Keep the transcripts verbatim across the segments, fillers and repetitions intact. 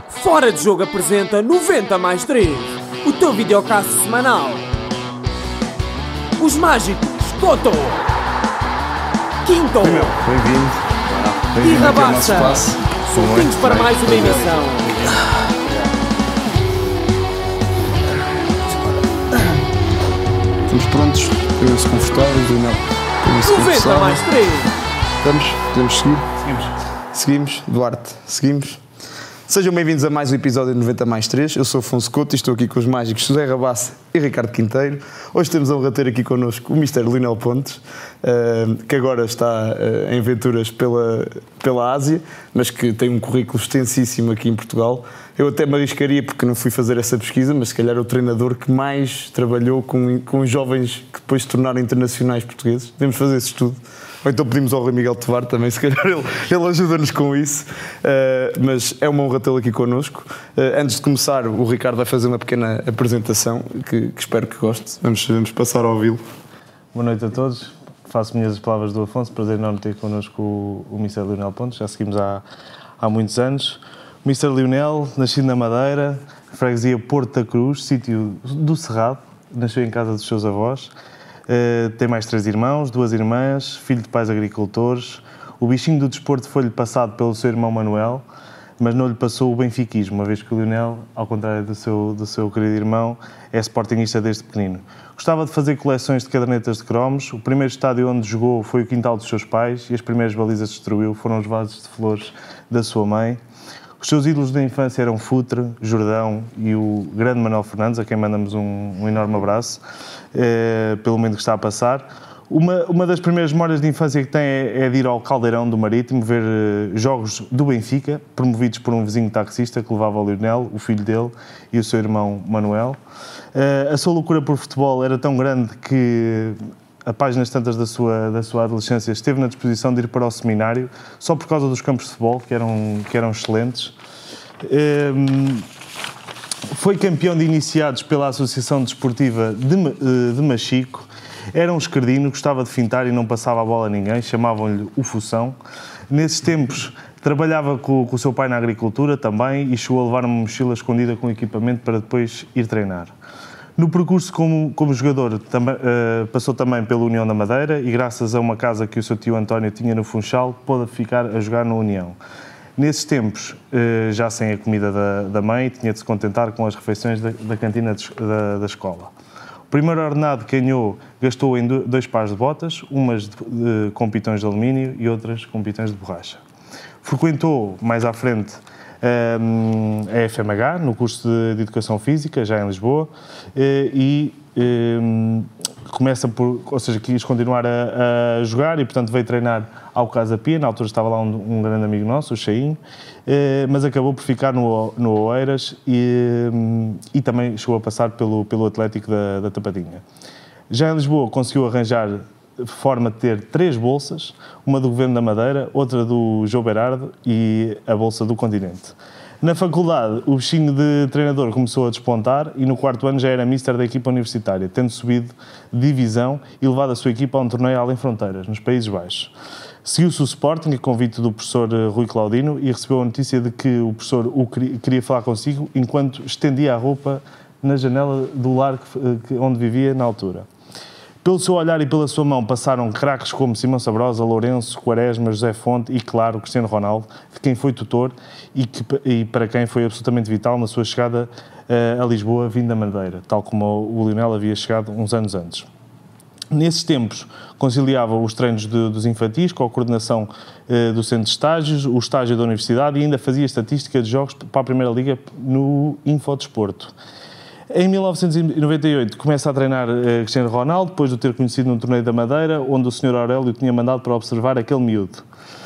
Fora de Jogo apresenta noventa mais três, o teu videocast semanal. Os mágicos Toto, Quinto Bem-vindo. e Rabassa soltinhos para mais uma emissão. Estamos prontos, põem-se confortáveis, Daniel. noventa mais três. Estamos? Podemos seguir? Seguimos. Seguimos, Duarte, seguimos. Sejam bem-vindos a mais um episódio de noventa mais três. Eu sou Afonso Couto e estou aqui com os mágicos José Rabassa e Ricardo Quinteiro. Hoje temos a honra de ter aqui connosco o mister Lionel Pontes, que agora está em aventuras pela, pela Ásia, mas que tem um currículo extensíssimo aqui em Portugal. Eu até me arriscaria, porque não fui fazer essa pesquisa, mas se calhar é o treinador que mais trabalhou com, com os jovens que depois se tornaram internacionais portugueses. Devemos fazer esse estudo. Ou então pedimos ao Rui Miguel Tovar também, se calhar ele, ele ajuda-nos com isso. Uh, mas é uma honra tê-lo aqui connosco. Uh, antes de começar, o Ricardo vai fazer uma pequena apresentação, que, que espero que goste. Vamos, vamos passar a ouvi-lo. Boa noite a todos. Faço minhas as palavras do Afonso. Prazer enorme ter connosco o, o mister Lionel Pontes. Já seguimos há, há muitos anos. O mister Lionel, nascido na Madeira, freguesia Porto da Cruz, sítio do Cerrado. Nasceu em casa dos seus avós. Uh, tem mais três irmãos, duas irmãs, filho de pais agricultores. O bichinho do desporto foi-lhe passado pelo seu irmão Manuel, mas não lhe passou o benfiquismo, uma vez que o Lionel, ao contrário do seu, do seu querido irmão, é sportinguista desde pequenino. Gostava de fazer coleções de cadernetas de cromos. O primeiro estádio onde jogou foi o quintal dos seus pais e as primeiras balizas que destruiu foram os vasos de flores da sua mãe. Os seus ídolos da infância eram Futre, Jordão e o grande Manuel Fernandes, a quem mandamos um, um enorme abraço, eh, pelo momento que está a passar. Uma, uma das primeiras memórias de infância que tem é, é de ir ao Caldeirão do Marítimo, ver eh, jogos do Benfica, promovidos por um vizinho taxista que levava o Lionel, o filho dele, e o seu irmão Manuel. Eh, a sua loucura por futebol era tão grande que, a páginas tantas da sua, da sua adolescência, esteve na disposição de ir para o seminário, só por causa dos campos de futebol, que eram, que eram excelentes. Um, foi campeão de iniciados pela Associação Desportiva de, de Machico. Era um esquerdino, gostava de fintar e não passava a bola a ninguém, chamavam-lhe o Fução. Nesses tempos, trabalhava com, com o seu pai na agricultura também e chegou a levar uma mochila escondida com equipamento para depois ir treinar. No percurso como, como jogador, tam, uh, passou também pela União da Madeira e, graças a uma casa que o seu tio António tinha no Funchal, pôde ficar a jogar na União. Nesses tempos, uh, já sem a comida da, da mãe, tinha de se contentar com as refeições da, da cantina de, da, da escola. O primeiro ordenado que ganhou gastou em do, dois pares de botas, umas de, de, com pitões de alumínio e outras com pitões de borracha. Frequentou, mais à frente, a F M H, no curso de Educação Física, já em Lisboa, e, e começa por, ou seja, quis continuar a, a jogar e, portanto, veio treinar ao Casa Pia. Na altura estava lá um, um grande amigo nosso, o Chainho, mas acabou por ficar no, no Oeiras e, e também chegou a passar pelo, pelo Atlético da, da Tapadinha. Já em Lisboa conseguiu arranjar forma de ter três bolsas, uma do Governo da Madeira, outra do João Berardo e a bolsa do Continente. Na faculdade, o bichinho de treinador começou a despontar e no quarto ano já era mister da equipa universitária, tendo subido de divisão e levado a sua equipa a um torneio além fronteiras, nos Países Baixos. Seguiu-se o Sporting, a convite do professor Rui Claudino, e recebeu a notícia de que o professor o queria falar consigo enquanto estendia a roupa na janela do lar onde vivia na altura. Pelo seu olhar e pela sua mão passaram craques como Simão Sabrosa, Lourenço, Quaresma, José Fonte e, claro, Cristiano Ronaldo, de quem foi tutor e, que, e para quem foi absolutamente vital na sua chegada uh, a Lisboa, vindo da Madeira, tal como o Lionel havia chegado uns anos antes. Nesses tempos, conciliava os treinos de, dos infantis com a coordenação uh, do centro de estágios, o estágio da universidade e ainda fazia estatística de jogos para a Primeira Liga no Infodesporto. Em mil novecentos e noventa e oito começa a treinar uh, Cristiano Ronaldo, depois de o ter conhecido no torneio da Madeira, onde o senhor Aurélio tinha mandado para observar aquele miúdo.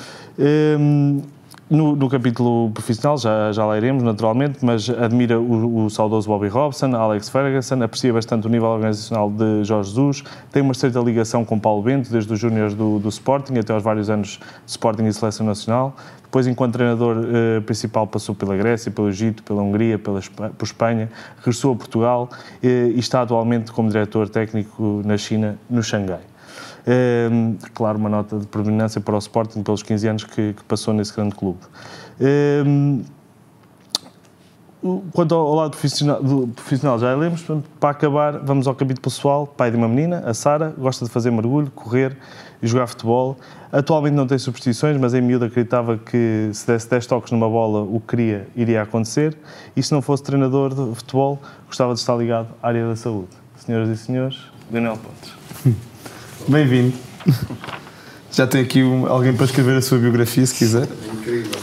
Um, no, no capítulo profissional, já, já lá iremos, naturalmente, mas admira o, o saudoso Bobby Robson, Alex Ferguson, aprecia bastante o nível organizacional de Jorge Jesus, tem uma estreita ligação com Paulo Bento, desde os júniores do, do Sporting até aos vários anos de Sporting e Seleção Nacional. Depois, enquanto treinador uh, principal, passou pela Grécia, pelo Egito, pela Hungria, pela Espanha, por Espanha, regressou a Portugal uh, e está atualmente como diretor técnico na China, no Xangai. Uh, claro, uma nota de preeminência para o Sporting pelos quinze anos que, que passou nesse grande clube. Uh, quanto ao lado profissional, do profissional já lemos, para acabar, vamos ao capítulo pessoal. Pai de uma menina, a Sara, gosta de fazer mergulho, correr e jogar futebol. Atualmente não tem superstições, mas em miúdo acreditava que se desse dez toques numa bola, o que queria iria acontecer. E se não fosse treinador de futebol, gostava de estar ligado à área da saúde. Senhoras e senhores, Lionel Pontes. Bem-vindo. Já tem aqui um, alguém para escrever a sua biografia, se quiser. É incrível.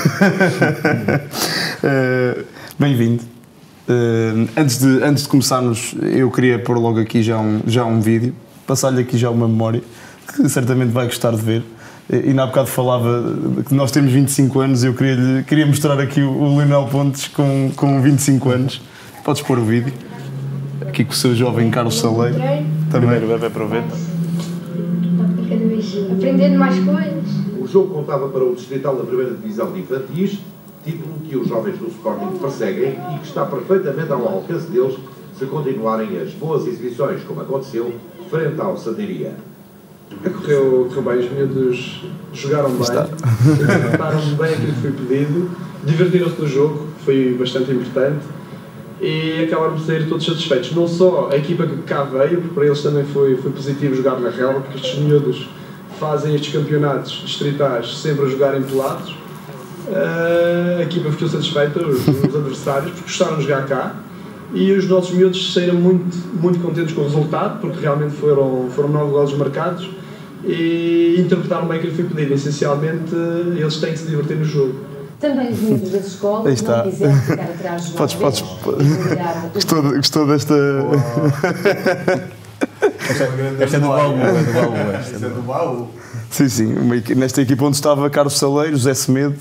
uh, Bem-vindo. Uh, antes, de, antes de começarmos, eu queria pôr logo aqui já um, já um vídeo, passar-lhe aqui já uma memória, que certamente vai gostar de ver. E na há bocado falava que nós temos vinte e cinco anos e eu queria, queria mostrar aqui o, o Lionel Pontes com, com vinte e cinco anos. Podes pôr o vídeo. Aqui com o seu jovem Carlos Saleiro. Também o bebê aproveita. Cada vez aprendendo mais coisas. O jogo contava para o Distrital da primeira Divisão de Infantis, título que os jovens do Sporting perseguem e que está perfeitamente ao alcance deles se continuarem as boas exibições, como aconteceu, frente ao Santiria. Correu, correu bem, os miúdos jogaram bem, interpretaram bem aquilo que foi pedido, divertiram-se no jogo, foi bastante importante e acabaram por sair todos satisfeitos. Não só a equipa que cá veio, porque para eles também foi, foi positivo jogar na relva, porque estes miúdos fazem estes campeonatos distritais sempre a jogarem pelados. Uh, a equipa ficou satisfeita, os, os adversários, porque gostaram de jogar cá. E os nossos miúdos saíram muito, muito contentes com o resultado, porque realmente foram, foram nove golos marcados e interpretaram bem aquilo que foi pedido. Essencialmente, eles têm que se divertir no jogo. Também os miúdos das escolas, Aí está. não quiserem ficar atrás dos Podes, podes. Gostou, gostou, gostou desta. Esta é do baú, é do baú. Esta é do baú. Sim, sim. Uma, nesta equipa onde estava Carlos Saleiro, José Semedo,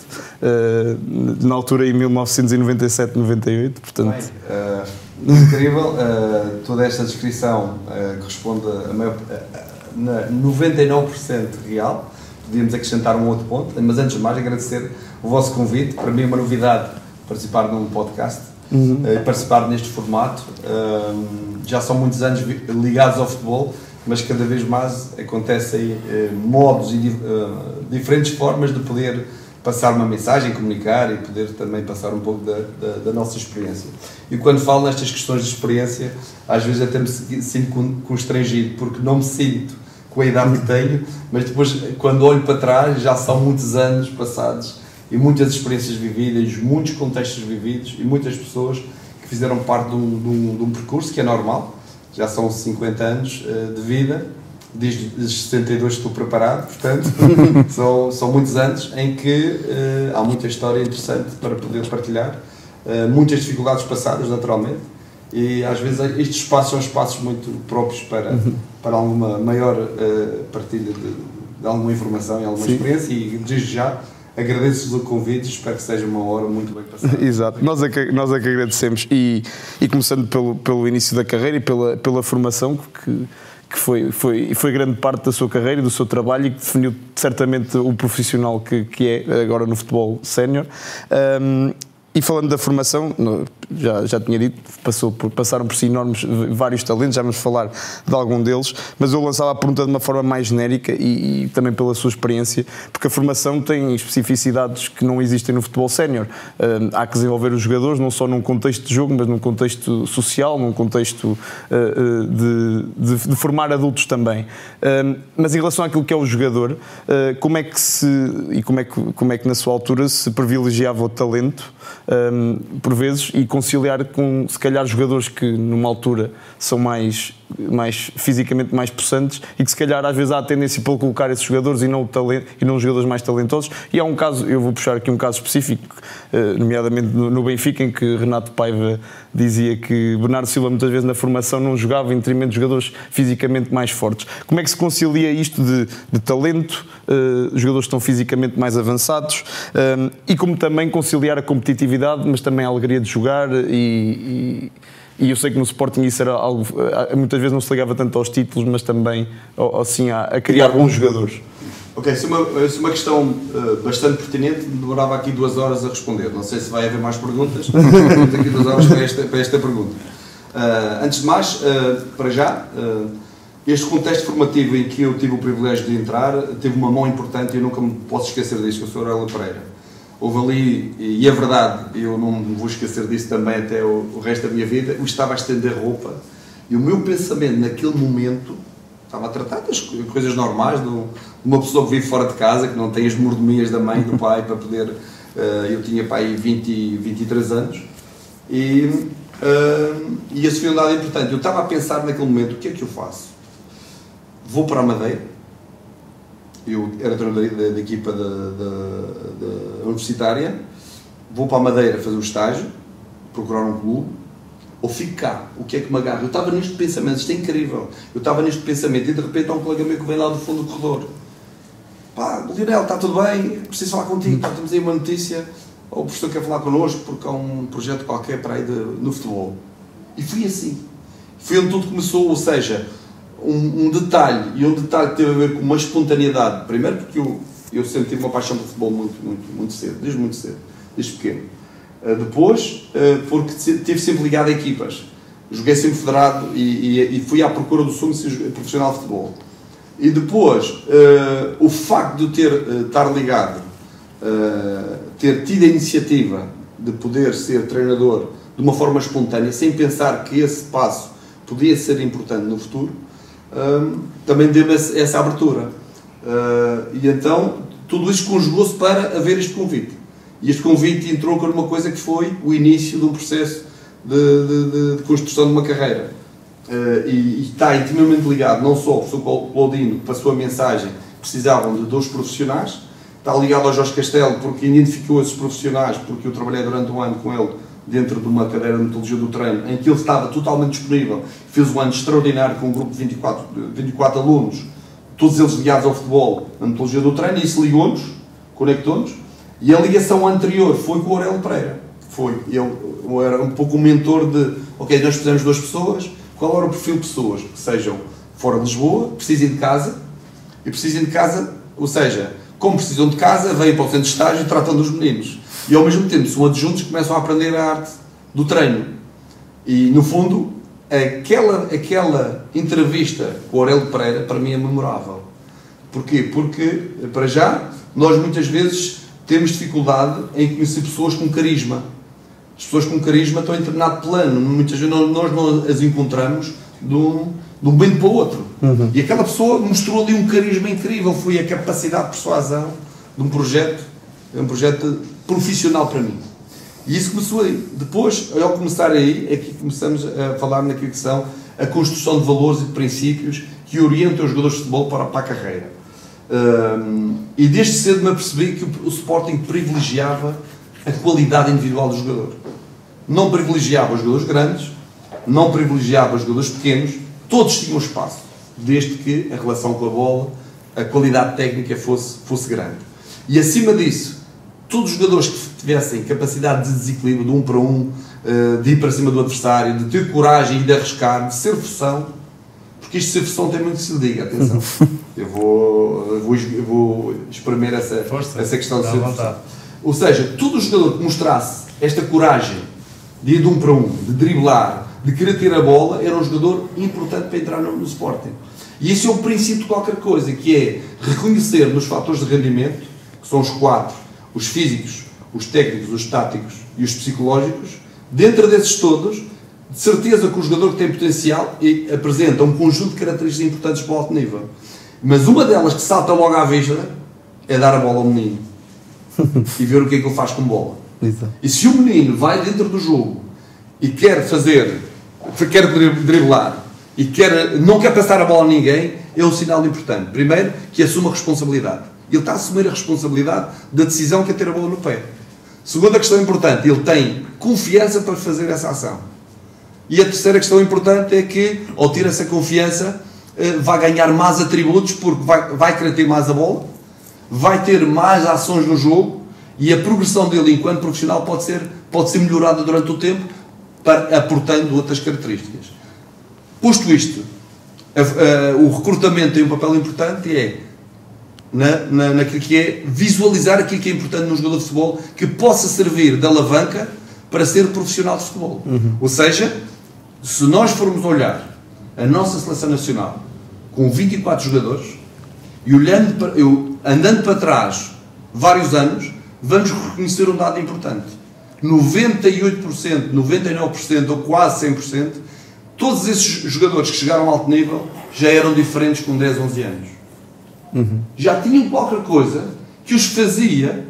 uh, na altura em mil novecentos e noventa e sete, noventa e oito, portanto... Bem, uh, incrível, uh, toda esta descrição uh, corresponde a, maior, a noventa e nove por cento real. Podíamos acrescentar um outro ponto, mas antes de mais agradecer o vosso convite. Para mim é uma novidade participar num podcast, uhum. uh, participar neste formato. Uh, já são muitos anos ligados ao futebol, mas cada vez mais acontecem uh, modos e uh, diferentes formas de poder passar uma mensagem, comunicar e poder também passar um pouco da, da, da nossa experiência. E quando falo nestas questões de experiência, às vezes até me sinto constrangido, porque não me sinto com a idade que tenho, mas depois, quando olho para trás, já são muitos anos passados e muitas experiências vividas, muitos contextos vividos e muitas pessoas que fizeram parte de um, de um, de um percurso que é normal. Já são cinquenta anos uh, de vida, desde os sessenta e dois estou preparado, portanto, são, são muitos anos em que uh, há muita história interessante para poder partilhar, uh, muitas dificuldades passadas, naturalmente, e às vezes estes espaços são espaços muito próprios para, para alguma maior uh, partilha de, de alguma informação e alguma Sim. experiência, e desde já agradeço-vos o convite e espero que seja uma hora muito bem passada. Exato, nós é que, nós é que agradecemos, e, e começando pelo, pelo início da carreira e pela, pela formação, que, que foi, foi, foi grande parte da sua carreira e do seu trabalho e que definiu certamente o profissional que, que é agora no futebol sénior. Um, E falando da formação, já, já tinha dito, passou por, passaram por si enormes, vários talentos, já vamos falar de algum deles, mas eu lançava a pergunta de uma forma mais genérica e, e também pela sua experiência, porque a formação tem especificidades que não existem no futebol sénior. Uh, há que desenvolver os jogadores, não só num contexto de jogo, mas num contexto social, num contexto uh, de, de, de formar adultos também. Uh, mas em relação àquilo que é o jogador, uh, como é que se, e como é que, como é que na sua altura se privilegiava o talento, Um, por vezes, e conciliar com, se calhar, jogadores que numa altura são mais, mais fisicamente mais possantes e que se calhar às vezes há a tendência para colocar esses jogadores e não, o talento, e não os jogadores mais talentosos. E há um caso, eu vou puxar aqui um caso específico, uh, nomeadamente no, no Benfica, em que Renato Paiva dizia que Bernardo Silva muitas vezes na formação não jogava em detrimento de jogadores fisicamente mais fortes. Como é que se concilia isto de, de talento, uh, jogadores que estão fisicamente mais avançados, um, e como também conciliar a competitividade, mas também a alegria de jogar, e, e, e eu sei que no Sporting isso era algo, muitas vezes não se ligava tanto aos títulos, mas também assim, a, a criar bons jogadores. Ok, isso é uma, isso é uma questão uh, bastante pertinente, demorava aqui duas horas a responder, não sei se vai haver mais perguntas, temos aqui duas horas para esta, para esta pergunta. Uh, antes de mais, uh, para já, uh, este contexto formativo em que eu tive o privilégio de entrar, teve uma mão importante e eu nunca me posso esquecer disso, que eu sou Aurélio Pereira. houve ali, e é verdade, eu não me vou esquecer disso também até o, o resto da minha vida, eu estava a estender roupa e o meu pensamento naquele momento estava a tratar das coisas normais de uma pessoa que vive fora de casa, que não tem as mordomias da mãe e do pai para poder... Uh, eu tinha pai vinte, vinte e três anos e, uh, e esse foi um dado importante. Eu estava a pensar naquele momento, o que é que eu faço? Vou para a Madeira, eu era treinador da, da equipa da, da, da universitária, vou para a Madeira fazer o estágio, procurar um clube, ou fico cá, o que é que me agarra? Eu estava neste pensamento, isto é incrível, eu estava neste pensamento e de repente há um colega meu que vem lá do fundo do corredor. Pá, Lionel, está tudo bem? Preciso falar contigo, pá, temos aí uma notícia, ou o professor quer falar connosco porque há um projeto qualquer para aí de, no futebol. E fui assim. Foi onde tudo começou, ou seja, um, um detalhe, e um detalhe que teve a ver com uma espontaneidade. Primeiro porque eu, eu sempre tive uma paixão pelo futebol muito, muito, muito cedo, desde muito cedo, desde pequeno. Uh, depois, uh, porque estive sempre ligado a equipas. Joguei sempre federado e, e, e fui à procura do sonho de ser profissional de futebol. E depois, uh, o facto de eu ter, uh, estar ligado, uh, ter tido a iniciativa de poder ser treinador de uma forma espontânea, sem pensar que esse passo podia ser importante no futuro, uh, também deu essa, essa abertura. Uh, e então, tudo isso conjugou-se para haver este convite. E este convite entrou com uma coisa que foi o início de um processo de, de, de, de construção de uma carreira. Uh, e, e está intimamente ligado não só ao professor Claudino, que passou a mensagem que precisavam de dois profissionais, está ligado ao Jorge Castelo porque identificou esses profissionais, porque eu trabalhei durante um ano com ele dentro de uma cadeira de metodologia do treino, em que ele estava totalmente disponível, fez um ano extraordinário com um grupo de vinte e quatro, vinte e quatro alunos, todos eles ligados ao futebol, na metodologia do treino, e isso ligou-nos, conectou-nos, e a ligação anterior foi com o Aurélio Pereira, foi, ele era um pouco o mentor de, ok, nós precisamos de duas pessoas. Qual era o perfil de pessoas que sejam fora de Lisboa, precisem de casa, e precisem de casa, ou seja, como precisam de casa, vêm para o centro de estágio e tratam dos meninos. E ao mesmo tempo são adjuntos que começam a aprender a arte do treino. E no fundo, aquela, aquela entrevista com o Aurélio Pereira, para mim é memorável. Porquê? Porque, para já, nós muitas vezes temos dificuldade em conhecer pessoas com carisma. As pessoas com carisma estão em determinado plano, muitas vezes nós não as encontramos de um, de um momento para o outro. Uhum. E aquela pessoa mostrou ali um carisma incrível, foi a capacidade de persuasão de um projeto, um projeto profissional para mim. E isso começou aí. Depois, ao começar aí, é que começamos a falar naquilo que são a construção de valores e de princípios que orientam os jogadores de futebol para, para a carreira. Um, e desde cedo me apercebi que o, o Sporting privilegiava a qualidade individual do jogador. Não privilegiava os jogadores grandes, não privilegiava os jogadores pequenos, todos tinham espaço, desde que a relação com a bola, a qualidade técnica fosse, fosse grande. E acima disso, todos os jogadores que tivessem capacidade de desequilíbrio, de um para um, de ir para cima do adversário, de ter coragem e de arriscar, de ser função, porque isto de ser função tem muito que se lhe diga, atenção. Eu vou, eu vou, eu vou espremer essa, Força, essa questão de ser função. Ou seja, todo o jogador que mostrasse esta coragem de ir de um para um, de driblar, de querer ter a bola, era um jogador importante para entrar no, no Sporting. E isso é o princípio de qualquer coisa, que é reconhecer nos fatores de rendimento, que são os quatro, os físicos, os técnicos, os táticos e os psicológicos, dentro desses todos, de certeza que o jogador que tem potencial e apresenta um conjunto de características importantes para o alto nível. Mas uma delas que salta logo à vista é dar a bola ao menino. E ver o que é que ele faz com bola. Isso. E se o menino vai dentro do jogo e quer fazer, quer driblar e quer, não quer passar a bola a ninguém, é um sinal importante. Primeiro, que assume a responsabilidade. Ele está a assumir a responsabilidade da decisão que é ter a bola no pé. Segunda questão importante, ele tem confiança para fazer essa ação. E a terceira questão importante é que, ao ter essa confiança, vai ganhar mais atributos, porque vai, vai querer ter mais a bola, vai ter mais ações no jogo e a progressão dele enquanto profissional pode ser, pode ser melhorada durante o tempo, para, aportando outras características. Posto isto, a, a, o recrutamento tem um papel importante e é na, na, naquilo que é visualizar aquilo que é importante num jogador de futebol que possa servir de alavanca para ser profissional de futebol. Uhum. Ou seja, se nós formos olhar a nossa seleção nacional com vinte e quatro jogadores e olhando para, eu, andando para trás vários anos, vamos reconhecer um dado importante. noventa e oito por cento, noventa e nove por cento ou quase cem por cento, todos esses jogadores que chegaram a alto nível já eram diferentes com dez, onze anos. Uhum. Já tinham qualquer coisa que os fazia,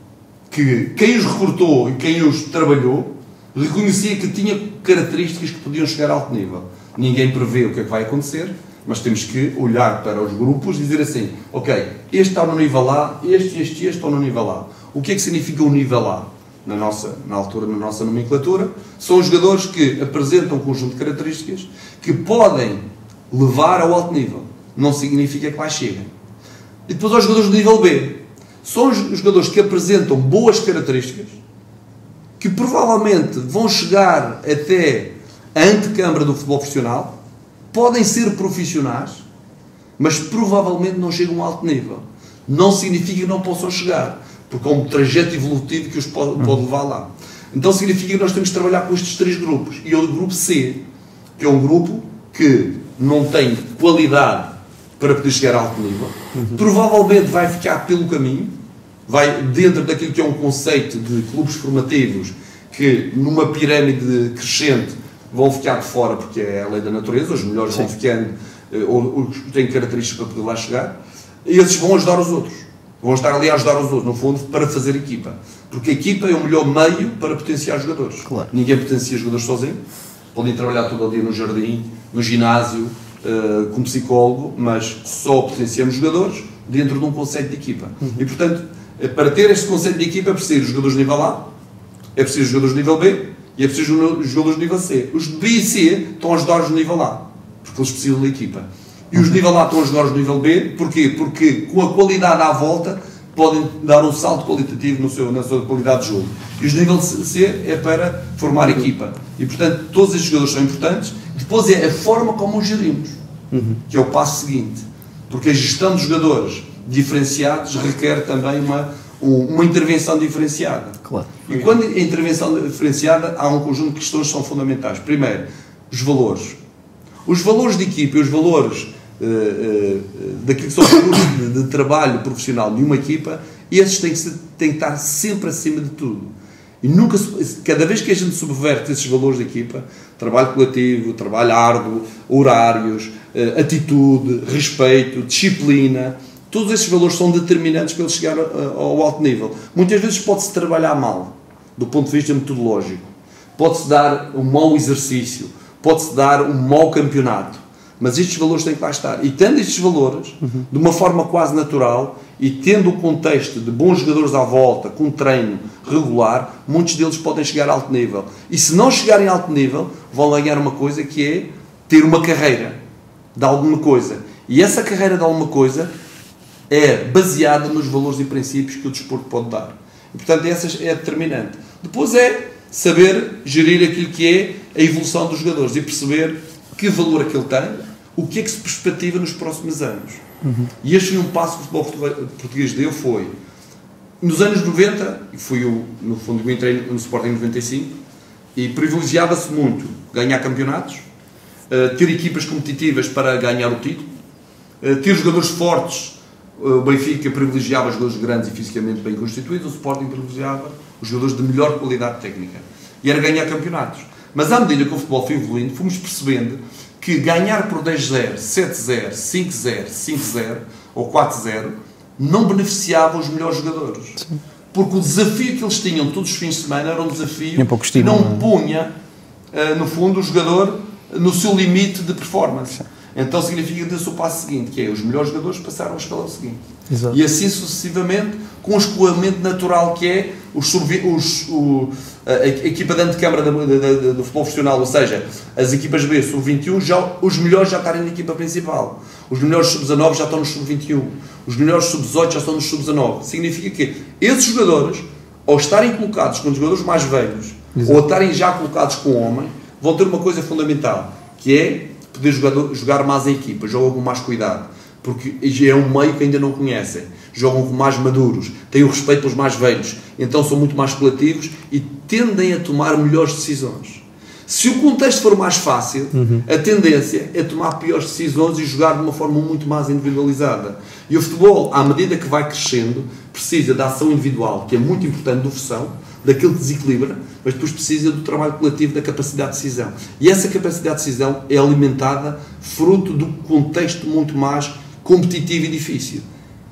que quem os recrutou e quem os trabalhou reconhecia que tinha características que podiam chegar a alto nível. Ninguém prevê o que é que vai acontecer, mas temos que olhar para os grupos e dizer assim, ok, este está no nível A, este e este, este estão no nível A. O que é que significa o nível A? Na, nossa, na altura, na nossa nomenclatura, são os jogadores que apresentam um conjunto de características que podem levar ao alto nível. Não significa que lá cheguem. E depois aos jogadores do nível B. São os jogadores que apresentam boas características, que provavelmente vão chegar até a antecâmara do futebol profissional, podem ser profissionais, mas provavelmente não chegam a alto nível. Não significa que não possam chegar, porque há um trajeto evolutivo que os pode, pode levar lá. Então significa que nós temos que trabalhar com estes três grupos. E o grupo C, que é um grupo que não tem qualidade para poder chegar a alto nível, uhum. provavelmente vai ficar pelo caminho, vai dentro daquilo que é um conceito de clubes formativos, que numa pirâmide crescente vão ficar de fora, porque é a lei da natureza, os melhores Sim. vão ficando, ou, ou têm características para poder lá chegar, e esses vão ajudar os outros. Vão estar ali a ajudar os outros, no fundo, para fazer equipa. Porque a equipa é o melhor meio para potenciar jogadores. Claro. Ninguém potencia jogadores sozinho. Podem trabalhar todo o dia no jardim, no ginásio, uh, como psicólogo, mas só potenciamos jogadores dentro de um conceito de equipa. Uhum. E, portanto, para ter este conceito de equipa é preciso jogadores de nível A, é preciso jogadores de nível B e é preciso jogadores de nível C. Os de B e C estão a ajudar os de nível A, porque eles precisam da equipa. E os de nível A estão a ajudar os de nível B, porquê? Porque com a qualidade à volta podem dar um salto qualitativo no seu, na sua qualidade de jogo. E os de nível C é para formar equipa. E, portanto, todos estes jogadores são importantes. Depois é a forma como os gerimos, uhum. que é o passo seguinte. Porque a gestão de jogadores diferenciados requer também uma, uma intervenção diferenciada. Claro. E quando a intervenção diferenciada, há um conjunto de questões que são fundamentais. Primeiro, os valores. Os valores de equipa e os valores uh, uh, daquilo que são os valores de, de trabalho profissional de uma equipa, esses têm que, ser, têm que estar sempre acima de tudo. E nunca, cada vez que a gente subverte esses valores de equipa, trabalho coletivo, trabalho árduo, horários, uh, atitude, respeito, disciplina, todos esses valores são determinantes para ele chegar ao alto nível. Muitas vezes pode-se trabalhar mal, do ponto de vista metodológico. Pode-se dar um mau exercício, pode-se dar um mau campeonato. Mas estes valores têm que lá estar. E tendo estes valores, uhum. de uma forma quase natural, e tendo o contexto de bons jogadores à volta, com treino regular, muitos deles podem chegar a alto nível. E se não chegarem a alto nível, vão ganhar uma coisa que é ter uma carreira de alguma coisa. E essa carreira de alguma coisa é baseada nos valores e princípios que o desporto pode dar. E, portanto, essa é determinante. Depois é saber gerir aquilo que é a evolução dos jogadores e perceber que valor é que ele tem, o que é que se perspectiva nos próximos anos. Uhum. E este foi um passo que o futebol português deu, foi nos anos noventa, e fui eu, no fundo, eu entrei no Sporting em noventa e cinco, e privilegiava-se muito ganhar campeonatos, ter equipas competitivas para ganhar o título, ter jogadores fortes. O Benfica privilegiava os jogadores grandes e fisicamente bem constituídos, o Sporting privilegiava os jogadores de melhor qualidade técnica. E era ganhar campeonatos. Mas à medida que o futebol foi evoluindo, fomos percebendo que ganhar por dez zero, sete zero, cinco zero, cinco zero ou quatro zero não beneficiava os melhores jogadores. Sim. Porque o desafio que eles tinham todos os fins de semana era um desafio um que não punha, no fundo, o jogador no seu limite de performance. Sim. Então significa que deu-se o passo seguinte, que é os melhores jogadores passaram ao escalão seguinte. Exato. E assim sucessivamente, com o escoamento natural que é os, os, o, a, a equipa de antecâmara do, do, do futebol profissional, ou seja, as equipas B, sub vinte e um, já, os melhores já estarem na equipa principal. Os melhores sub dezanove já estão no sub vinte e um. Os melhores sub dezoito já estão no sub dezanove. Significa que esses jogadores, ao estarem colocados com os jogadores mais velhos, Exato. Ou estarem já colocados com o homem, vão ter uma coisa fundamental, que é poder jogar, jogar mais em equipa, jogam com mais cuidado, porque é um meio que ainda não conhecem, jogam com mais maduros, têm o respeito pelos mais velhos, então são muito mais coletivos e tendem a tomar melhores decisões. Se o contexto for mais fácil, uhum. a tendência é tomar piores decisões e jogar de uma forma muito mais individualizada. E o futebol, à medida que vai crescendo, precisa da ação individual, que é muito importante, do Fessão, daquilo que desequilibra, mas depois precisa do trabalho coletivo, da capacidade de decisão. E essa capacidade de decisão é alimentada fruto do contexto muito mais competitivo e difícil.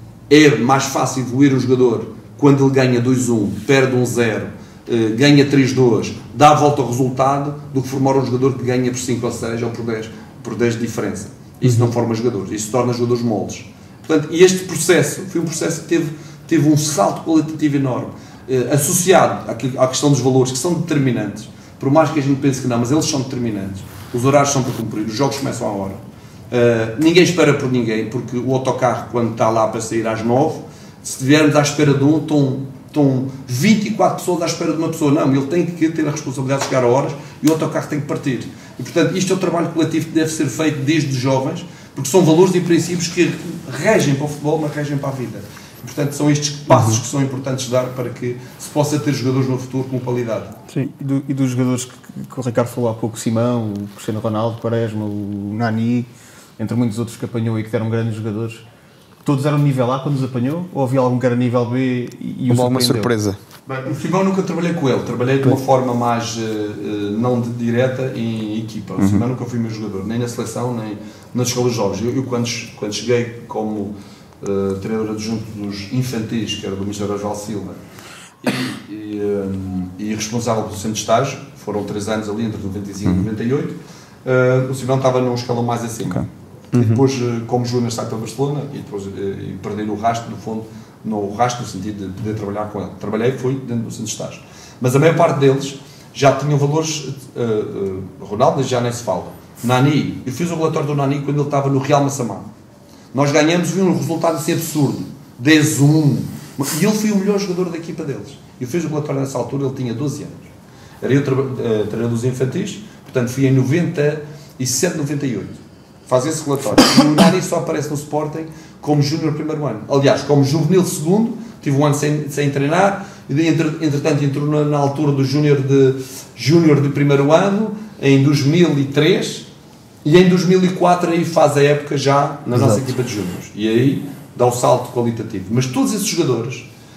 É mais fácil evoluir um jogador quando ele ganha dois a um, perde um zero, eh, ganha três a dois, dá a volta ao resultado, do que formar um jogador que ganha por cinco ou seis ou por dez, por dez de diferença. Isso não forma jogadores, isso torna jogadores moldes. Portanto, e este processo foi um processo que teve, teve um salto qualitativo enorme, eh, associado àquilo, à questão dos valores, que são determinantes, por mais que a gente pense que não, mas eles são determinantes. Os horários são para cumprir, os jogos começam à hora. Uh, ninguém espera por ninguém, porque o autocarro, quando está lá para sair às nove, se estivermos à espera de um, estão, estão vinte e quatro pessoas à espera de uma pessoa. Não, ele tem que ter a responsabilidade de chegar a horas e o autocarro tem que partir. E, portanto, isto é o trabalho coletivo que deve ser feito desde os jovens, porque são valores e princípios que regem para o futebol, mas regem para a vida. E, portanto, são estes passos que são importantes dar para que se possa ter jogadores no futuro com qualidade. Sim, e, do, e dos jogadores que, que o Ricardo falou há pouco, Simão, o Cristiano Ronaldo, Quaresma, o Nani, entre muitos outros que apanhou e que eram grandes jogadores, todos eram nível A quando os apanhou? Ou havia algum que era nível B e, e Houve alguma surpresa? Bem, o Simão nunca trabalhei com ele, trabalhei de uma forma mais uh, uh, não de direta em equipa. O uhum. Simão nunca foi meu jogador, nem na seleção, nem nas escolas jovens. Eu, eu quando, quando cheguei como uh, treinador adjunto dos infantis, que era do mister Osvaldo Silva, e, e, um, e responsável pelo centro de estágio, foram três anos ali, entre noventa e cinco e noventa e oito, uh, o Simão estava num escalão mais acima. Okay. Uhum. E depois, como júnior, sai para Barcelona e depois e perdi no rastro, no fundo, no rastro no sentido de poder trabalhar com ele. Trabalhei, fui dentro do centro de estágio. Mas a maior parte deles já tinham valores. Uh, uh, Ronaldo já nem se fala. Nani, eu fiz o relatório do Nani quando ele estava no Real Massamá. Nós ganhamos, vi um resultado assim absurdo, dez a um. E ele foi o melhor jogador da equipa deles. Eu fiz o relatório nessa altura, ele tinha doze anos. Era eu uh, treinador dos infantis, portanto fui em noventa e sete, noventa e oito. Faz esse relatório. E o Nani só aparece no Sporting como júnior primeiro ano. Aliás, como juvenil segundo, tive um ano sem, sem treinar, e entre, entretanto entrou na, na altura do júnior de, júnior de primeiro ano, em dois mil e três, e em dois mil e quatro aí faz a época já na Exato. Nossa equipa de júniores. E aí dá o salto qualitativo. Mas todos esses jogadores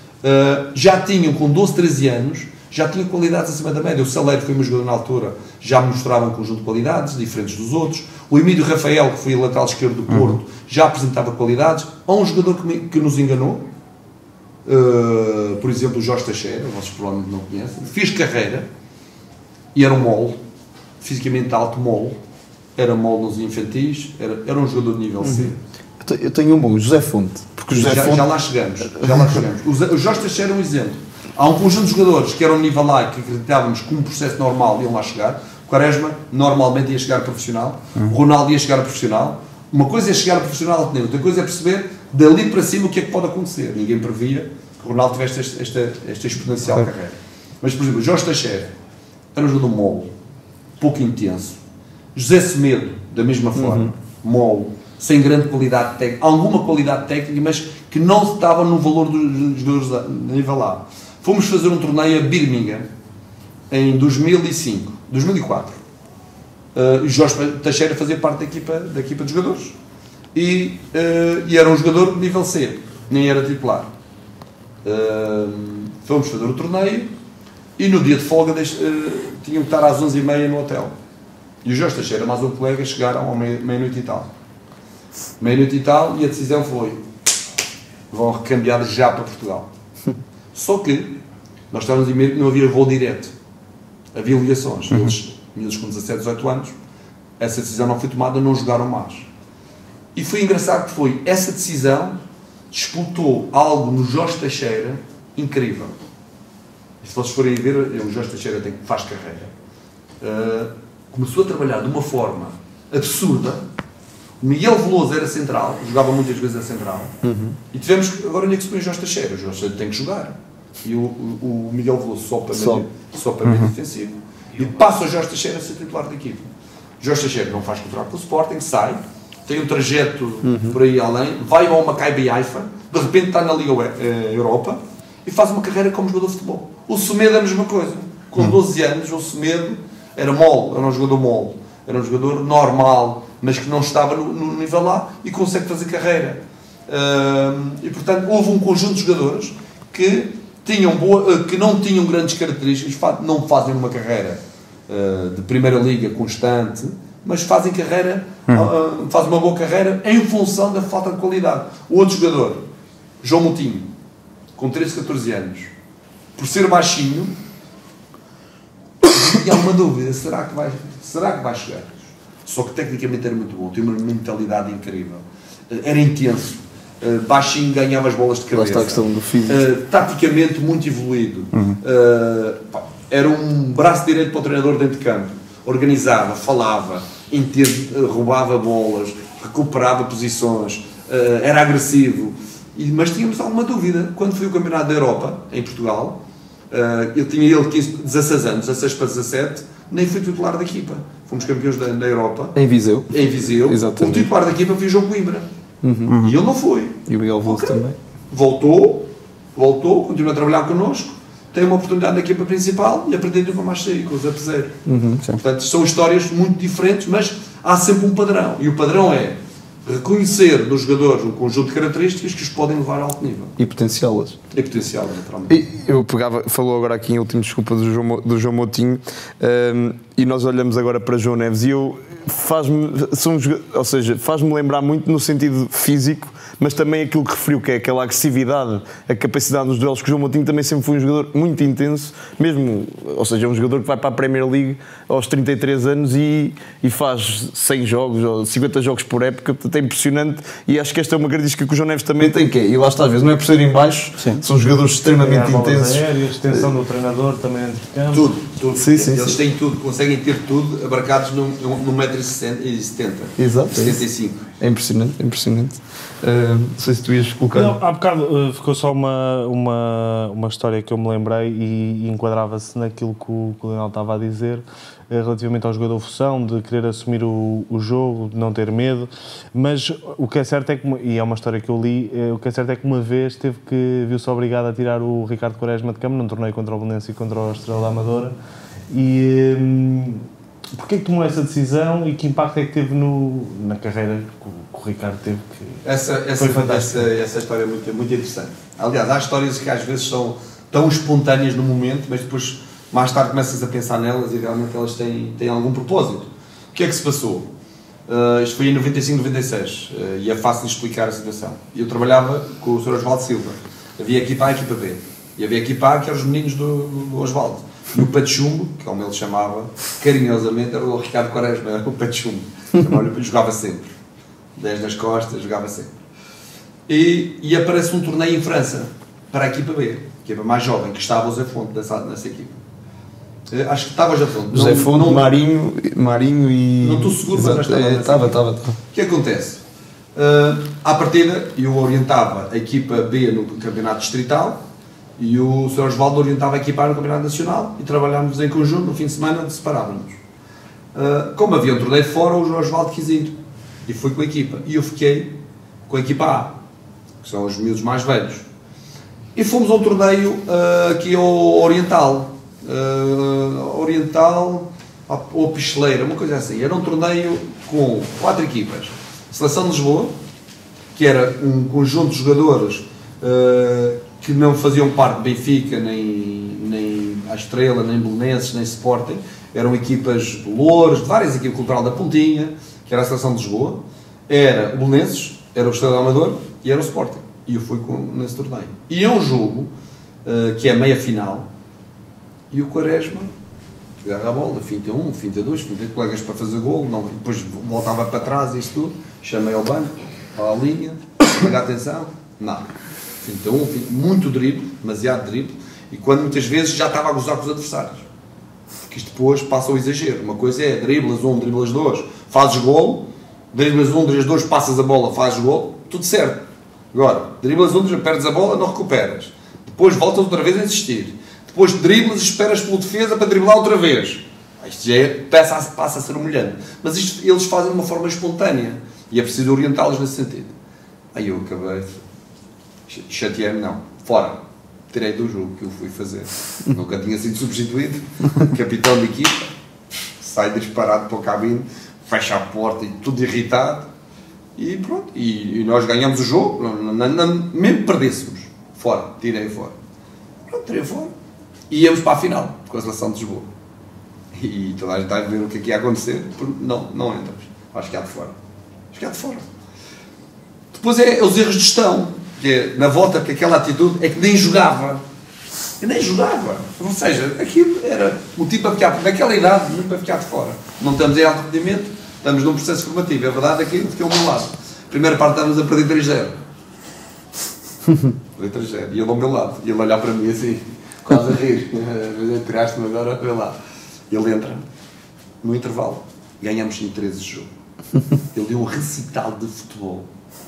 uh, já tinham, com doze, treze anos, já tinham qualidades acima da média. O Saleiro foi meu jogador na altura, já mostrava um conjunto de qualidades diferentes dos outros. O Emílio Rafael, que foi o lateral esquerdo do Porto, uhum. já apresentava qualidades. Há um jogador que, me, que nos enganou, uh, por exemplo, o Jorge Teixeira, vocês provavelmente não conhecem, fez carreira e era um mole, fisicamente alto mole, era mole nos infantis, era, era um jogador de nível C. Uhum. Eu tenho um bom, o José Fonte. Porque o José já, Fonte... já lá chegamos, já lá chegamos. O, o Jorge Teixeira é um exemplo. Há um conjunto de jogadores que eram nível A e que acreditávamos que um processo normal iam lá chegar. Quaresma normalmente ia chegar a profissional, uhum. Ronaldo ia chegar a profissional. Uma coisa é chegar a profissional, outra coisa é perceber dali para cima o que é que pode acontecer. Ninguém previa que o Ronaldo tivesse esta, esta, esta exponencial uhum. carreira. Mas, por exemplo, Jorge Teixeira era um jogador mole, pouco intenso. José Semedo, da mesma forma, uhum. mole, sem grande qualidade técnica, alguma qualidade técnica, mas que não estava no valor dos jogadores de nível A. Fomos fazer um torneio a Birmingham em dois mil e cinco, dois mil e quatro. Uh, Jorge Teixeira fazia parte da equipa, da equipa de jogadores. E, uh, e era um jogador de nível C, nem era titular. Uh, fomos fazer o torneio e no dia de folga deix, uh, tinham que estar às onze e meia no hotel. E o Jorge Teixeira, mais um colega, chegaram à meia-noite e tal. Meia-noite e tal, e a decisão foi: vão recambiar já para Portugal. Só que nós estávamos em meio que não havia voo direto, havia ligações. Uhum. Eles, eles com dezassete, dezoito anos, essa decisão não foi tomada, não jogaram mais. E foi engraçado que foi essa decisão disputou algo no Jorge Teixeira incrível. E se vocês forem ver, o Jorge Teixeira tem, faz carreira. Uh, começou a trabalhar de uma forma absurda. O Miguel Veloso era central, jogava muitas vezes a central. Uhum. E tivemos que, agora onde é que se põe o Jorge Teixeira? O Jorge Teixeira tem que jogar. E o, o, o Miguel Veloso só para meio, só para meio uhum. defensivo. E passa o Jorge Teixeira a ser titular da equipe. O Jorge Teixeira não faz contrato com o Sporting, sai, tem um trajeto uhum. por aí além, vai ao Maccabi Haifa, de repente está na Liga eh, Europa e faz uma carreira como jogador de futebol. O Semedo é a mesma coisa. Com uhum. doze anos, o Semedo era mole, era um jogador mole, era um jogador normal, mas que não estava no, no nível A e consegue fazer carreira. Uh, e, portanto, houve um conjunto de jogadores que, tinham boa, que não tinham grandes características, não fazem uma carreira uh, de primeira liga constante, mas fazem carreira, hum. uh, fazem uma boa carreira em função da falta de qualidade. O outro jogador, João Moutinho, com treze, catorze anos, por ser baixinho, e há uma dúvida, será que vai, será que vai chegar? Só que tecnicamente era muito bom, tinha uma mentalidade incrível, era intenso, baixinho, ganhava as bolas de cabeça. Lá está a questão do físico. Uh, taticamente muito evoluído. Uhum. Uh, pá, era um braço direito para o treinador dentro de campo. Organizava, falava, entende, roubava bolas, recuperava posições, uh, era agressivo. E, mas tínhamos alguma dúvida. Quando foi o Campeonato da Europa, em Portugal, uh, eu tinha ele quinze, dezasseis anos, dezasseis para dezassete, nem fui titular da equipa. Fomos campeões da, da Europa. Em Viseu. Em Viseu. Exatamente. O titular da equipa foi o João Coimbra. Uhum. E ele não foi. E o Miguel Volto okay. também. Voltou, voltou, continua a trabalhar connosco, tem uma oportunidade na equipa principal e aprendeu nunca mais sair com os A P zero. Uhum, Portanto, são histórias muito diferentes, mas há sempre um padrão. E o padrão é reconhecer nos jogadores um conjunto de características que os podem levar a alto nível. E potenciá-las. E potenciá-las, naturalmente. E eu pegava, falou agora aqui em último, desculpa, do João, do João Moutinho, um, e nós olhamos agora para João Neves e eu faz-me, são, ou seja, faz-me lembrar muito no sentido físico, mas também aquilo que referiu, que é aquela agressividade, a capacidade nos duelos, que o João Moutinho também sempre foi um jogador muito intenso, mesmo, ou seja, é um jogador que vai para a Premier League aos trinta e três anos e, e faz cem jogos, ou cinquenta jogos por época, portanto é impressionante, e acho que esta é uma característica que o João Neves também tem, que é, e lá está, às vezes, não é por ser em baixo, sim. São jogadores extremamente intensos. A extensão do treinador também entre campo. Tudo, tudo. Sim, sim, Eles sim. têm tudo, conseguem ter tudo, abarcados num, num metro e setenta. Exato. setenta e cinco. É impressionante, é impressionante. Uh, não sei se tu ias colocar. Não, há bocado uh, ficou só uma, uma, uma história que eu me lembrei e, e enquadrava-se naquilo que o, que o Leonel estava a dizer uh, relativamente ao jogador função, de querer assumir o, o jogo, de não ter medo, mas o que é certo é que, e é uma história que eu li, uh, o que é certo é que uma vez teve que, viu-se obrigado a tirar o Ricardo Quaresma de campo num torneio contra o Belenenses e contra o Estrela da Amadora, e um, porquê que tomou essa decisão e que impacto é que teve no, na carreira que o, que o Ricardo teve? Que essa, essa, essa, essa história é muito, muito interessante. Aliás, há histórias que às vezes são tão espontâneas no momento, mas depois, mais tarde, começas a pensar nelas e realmente elas têm, têm algum propósito. O que é que se passou? Uh, isto foi em noventa e cinco, noventa e seis, uh, e é fácil de explicar a situação. Eu trabalhava com o senhor Osvaldo Silva. Havia a equipa A e a equipa B. E havia a equipa A, que eram os meninos do, do Osvaldo. E o pé de chumbo, que como ele chamava carinhosamente, era o Ricardo Quaresma, era o pé de chumbo. Chamava-lhe, jogava sempre. dez nas costas, jogava sempre. E, e aparece um torneio em França, para a equipa B, a equipa mais jovem, que estava o Zé Fonte nessa, nessa equipa. Acho que estava o Zé Fonte. José Fonte, não, Marinho, Marinho e... Não estou seguro, mas estava. É, estava, estava, estava. O que acontece? Uh, à partida, eu orientava a equipa B no campeonato distrital, e o senhor Osvaldo orientava a equipa no Campeonato Nacional e trabalhávamos em conjunto, no fim de semana separávamos. Uh, como havia um torneio fora, o Osvaldo quis ir e fui com a equipa. E eu fiquei com a equipa A, que são os miúdos mais velhos. E fomos a um torneio uh, aqui ao Oriental, uh, Oriental ou Picheleira, uma coisa assim. Era um torneio com quatro equipas. Seleção de Lisboa, que era um conjunto de jogadores uh, que não faziam parte de Benfica, nem, nem a Estrela, nem Belenenses, nem Sporting. Eram equipas de Louros, de várias equipas, Cultural da Pontinha, que era a Seleção de Lisboa. Era o Belenenses, era o Estrela do Amador e era o Sporting. E eu fui com, nesse torneio. E é um jogo, uh, que é meia final, e o Quaresma agarra a bola, finta um, finta dois, finta colegas para fazer golo, não, depois voltava para trás e isso tudo, chamei ao banco, para a linha, paga atenção, nada. Finta um, finta, muito drible, demasiado drible, e quando muitas vezes já estava a gozar com os adversários. Porque isto depois passa ao exagero. Uma coisa é driblas um, driblas dois, fazes golo, driblas um, driblas dois, passas a bola, fazes golo, tudo certo. Agora, driblas um, perdes a bola, não recuperas. Depois voltas outra vez a insistir. Depois driblas e esperas pelo defesa para driblar outra vez. Isto já é, passa, a, passa a ser humilhante. Mas isto eles fazem de uma forma espontânea. E é preciso orientá-los nesse sentido. Aí eu acabei, chateei-me, não, fora. Tirei do jogo que eu fui fazer. Nunca tinha sido substituído. Capitão de equipa. Sai disparado para o cabine, fecha a porta e tudo irritado. E pronto, e, e nós ganhamos o jogo, não, não, não, mesmo perdêssemos, fora, tirei fora. Pronto, tirei fora. E íamos para a final, com a seleção de Lisboa. E toda a gente está a ver o que é que ia acontecer, não, não entramos. Acho que há de fora. Acho que há de fora. Depois é os erros de gestão, que é, na volta, que aquela atitude é que nem jogava. Eu nem jogava. Ou seja, aquilo era o tipo para ficar, naquela idade, muito para ficar de fora. Não estamos em alto rendimento, estamos num processo formativo. É verdade, aquilo fiquei ao meu lado. Primeira parte estávamos a perder três zero. Perder três zero. E ele ao meu lado. E ele olhar para mim assim, quase a rir. Tiraste-me agora, olha lá. Ele entra no intervalo. Ganhamos em treze de jogo. Ele deu um recital de futebol.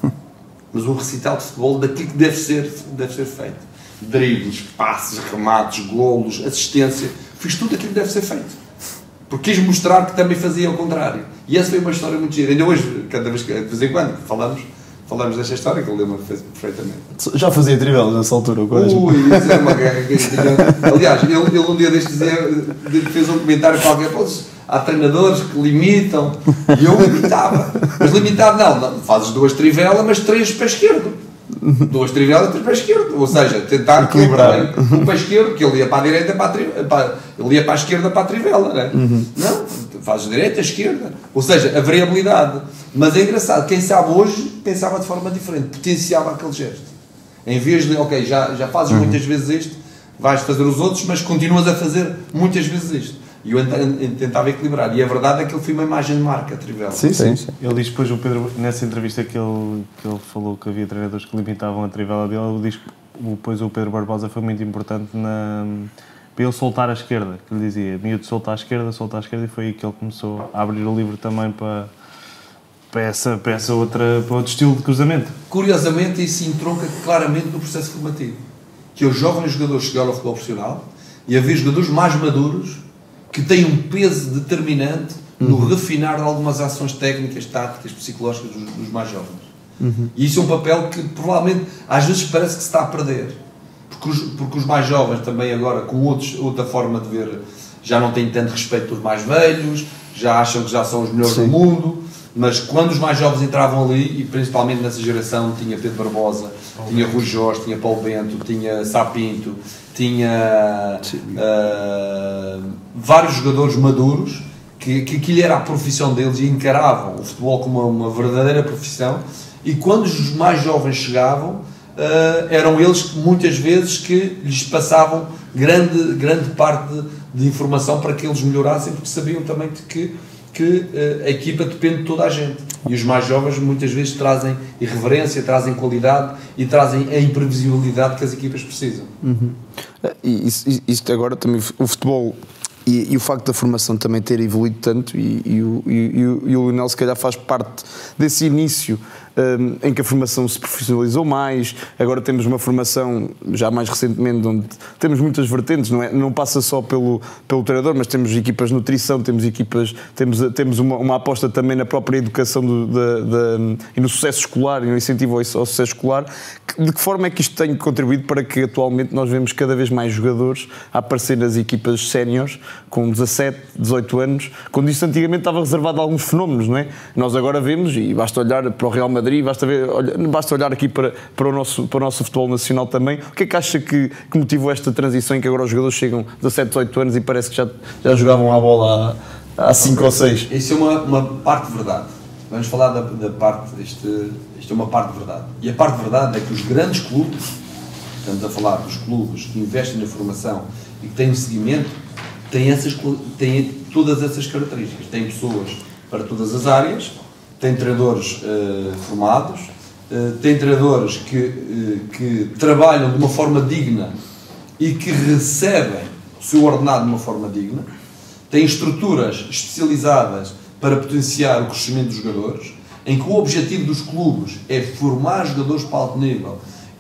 Mas um recital de futebol daquilo que deve ser, deve ser feito. Dribles, passes, remates, golos, assistência. Fiz tudo aquilo que deve ser feito. Porque quis mostrar que também fazia ao contrário. E essa foi uma história muito gira. Ainda hoje, cada vez que, de vez em quando, falamos, falamos desta história, que ele lembra perfeitamente. Já fazia trivelas nessa altura, quase. Ui, isso era uma guerra que tinha. Aliás, ele, ele um dia destes dizia, fez um comentário qualquer, pois, há treinadores que limitam, e eu limitava. Mas limitado não, não, fazes duas trivelas, mas três para a esquerda. Duas trivelas, três para a esquerda. Ou seja, tentar equilibrar um para a esquerda, que ele ia para a direita, para a trivela, para, ele ia para a esquerda para a trivela, não é? Uhum. Não, fazes direita, esquerda. Ou seja, a variabilidade. Mas é engraçado, quem sabe hoje pensava de forma diferente, potenciava aquele gesto. Em vez de, ok, já, já fazes uhum. muitas vezes isto, vais fazer os outros, mas continuas a fazer muitas vezes isto. E eu tentava equilibrar. E a verdade é que ele foi uma imagem de marca, Trivela. Sim, sim, sim. Ele diz depois, o Pedro, nessa entrevista que ele, que ele falou que havia treinadores que limitavam a Trivela dele, ele diz que depois o Pedro Barbosa foi muito importante na, para ele soltar a esquerda. Que ele dizia, miúdo, solta à esquerda, solta à esquerda, e foi aí que ele começou a abrir o livro também para, para, essa, para, essa outra, para outro estilo de cruzamento. Curiosamente, isso entronca claramente no processo formativo. Que os jovens jogadores chegaram ao futebol profissional e havia jogadores mais maduros que têm um peso determinante no uhum. refinar de algumas ações técnicas, táticas, psicológicas dos, dos mais jovens. Uhum. E isso é um papel que provavelmente às vezes parece que se está a perder. Porque os, porque os mais jovens também agora, com outros, outra forma de ver, já não têm tanto respeito pelos mais velhos, já acham que já são os melhores Sim. do mundo, mas quando os mais jovens entravam ali, e principalmente nessa geração, tinha Pedro Barbosa, Paulo tinha Rui Jorge, tinha Paulo Bento, tinha Sapinto, tinha uh, vários jogadores maduros que, que aquilo era a profissão deles e encaravam o futebol como uma, uma verdadeira profissão, e quando os mais jovens chegavam, uh, eram eles que muitas vezes que lhes passavam grande, grande parte de, de informação para que eles melhorassem, porque sabiam também de que, que uh, a equipa depende de toda a gente. E os mais jovens muitas vezes trazem irreverência, trazem qualidade e trazem a imprevisibilidade que as equipas precisam. Uhum. E isto, isto agora também, o futebol e, e o facto da formação também ter evoluído tanto, e, e, o, e, o, e o Lionel se calhar faz parte desse início um, em que a formação se profissionalizou mais. Agora temos uma formação, já mais recentemente, onde temos muitas vertentes, não, é? Não passa só pelo, pelo treinador, mas temos equipas de nutrição, temos equipas, temos, temos uma, uma aposta também na própria educação do, da, da, e no sucesso escolar, e no incentivo ao, ao sucesso escolar. De que forma é que isto tem contribuído para que atualmente nós vemos cada vez mais jogadores a aparecer nas equipas séniores com dezassete, dezoito anos, quando isso antigamente estava reservado a alguns fenómenos, não é? Nós agora vemos, e basta olhar para o Real Madrid, basta, ver, olha, basta olhar aqui para, para, o nosso, para o nosso futebol nacional também. O que é que acha que, que motivou esta transição em que agora os jogadores chegam dezassete, dezoito anos e parece que já, já jogavam à bola há, há cinco ou seis? Isso é uma, uma parte de verdade. Vamos falar da, da parte, isto, isto é uma parte de verdade. E a parte de verdade é que os grandes clubes, estamos a falar dos clubes que investem na formação e que têm um seguimento, têm, essas, têm todas essas características. Têm pessoas para todas as áreas, têm treinadores uh, formados, uh, têm treinadores que, uh, que trabalham de uma forma digna e que recebem o seu ordenado de uma forma digna, têm estruturas especializadas para potenciar o crescimento dos jogadores, em que o objetivo dos clubes é formar jogadores para alto nível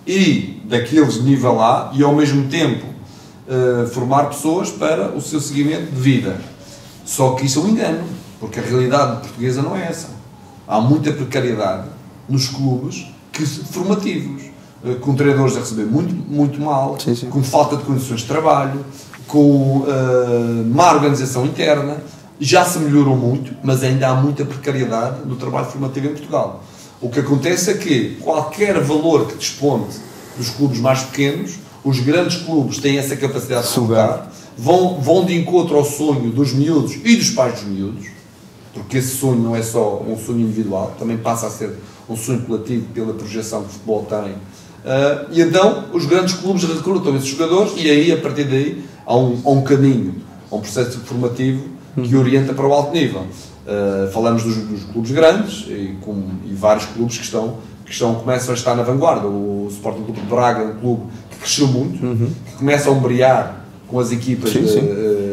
e daqueles de nível A, e ao mesmo tempo uh, formar pessoas para o seu seguimento de vida. Só que isso é um engano, porque a realidade portuguesa não é essa. Há muita precariedade nos clubes que, formativos, uh, com treinadores a receber muito, muito mal, sim, sim. com falta de condições de trabalho, com uh, má organização interna. Já se melhorou muito, mas ainda há muita precariedade no trabalho formativo em Portugal. O que acontece é que qualquer valor que desponte dos clubes mais pequenos, os grandes clubes têm essa capacidade de sugar, vão, vão de encontro ao sonho dos miúdos e dos pais dos miúdos, porque esse sonho não é só um sonho individual, também passa a ser um sonho coletivo pela projeção que o futebol tem. Uh, e então os grandes clubes recrutam esses jogadores e aí, a partir daí, há um, há um caminho, há um processo formativo que orienta para o alto nível. Uh, falamos dos, dos clubes grandes e, com, e vários clubes que estão, que estão, começam a estar na vanguarda. O Sporting Clube de Braga é um clube que cresceu muito, uhum. que começa a ombrear com as equipas sim, de, sim.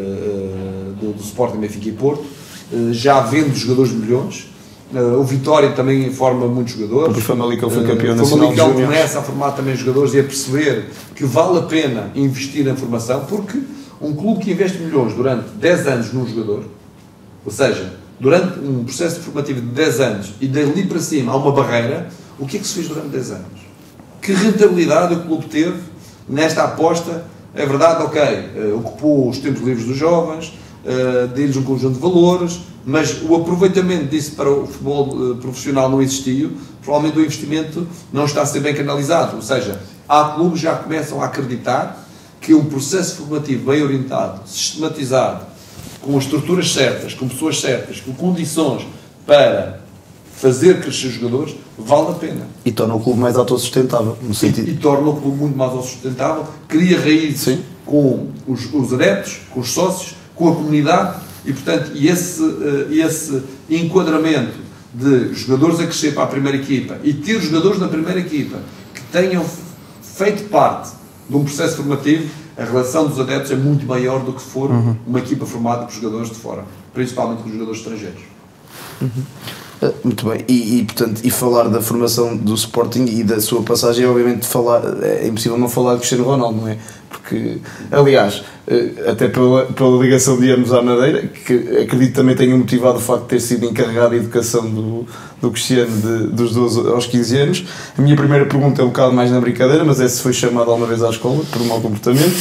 Uh, do, do Sporting, Benfica e Porto, uh, já vende jogadores de milhões. Uh, o Vitória também forma muitos jogadores. O Famalicão foi campeão uh, nacional. O Famalicão começa a formar também jogadores e a perceber que vale a pena investir na formação, porque um clube que investe milhões durante dez anos num jogador, ou seja, durante um processo formativo de dez anos e dali para cima há uma barreira, o que é que se fez durante dez anos? Que rentabilidade o clube teve nesta aposta? É verdade, ok, uh, ocupou os tempos livres dos jovens, uh, deu-lhes um conjunto de valores, mas o aproveitamento disso para o futebol uh, profissional não existiu, provavelmente o investimento não está a ser bem canalizado, ou seja, há clubes que já começam a acreditar que um processo formativo bem orientado, sistematizado, com as estruturas certas, com pessoas certas, com condições para fazer crescer os jogadores, vale a pena. E torna o clube mais autossustentável, no sentido... E, e torna o clube muito mais autossustentável, cria raízes sim. com os, os adeptos, com os sócios, com a comunidade, e portanto, e esse, esse enquadramento de jogadores a crescer para a primeira equipa e ter jogadores na primeira equipa que tenham feito parte de um processo formativo, a relação dos adeptos é muito maior do que se for uhum. uma equipa formada por jogadores de fora, principalmente por jogadores estrangeiros. Uhum. Muito bem, e, e, portanto, e falar da formação do Sporting e da sua passagem, obviamente falar, é impossível não falar de Cristiano Ronaldo, não é? Porque, aliás, até pela, pela ligação de anos à Madeira, que acredito também tenha motivado o facto de ter sido encarregado de educação do, do Cristiano de, dos doze aos quinze anos. A minha primeira pergunta é um bocado mais na brincadeira, mas é se foi chamado alguma vez à escola por um mau comportamento.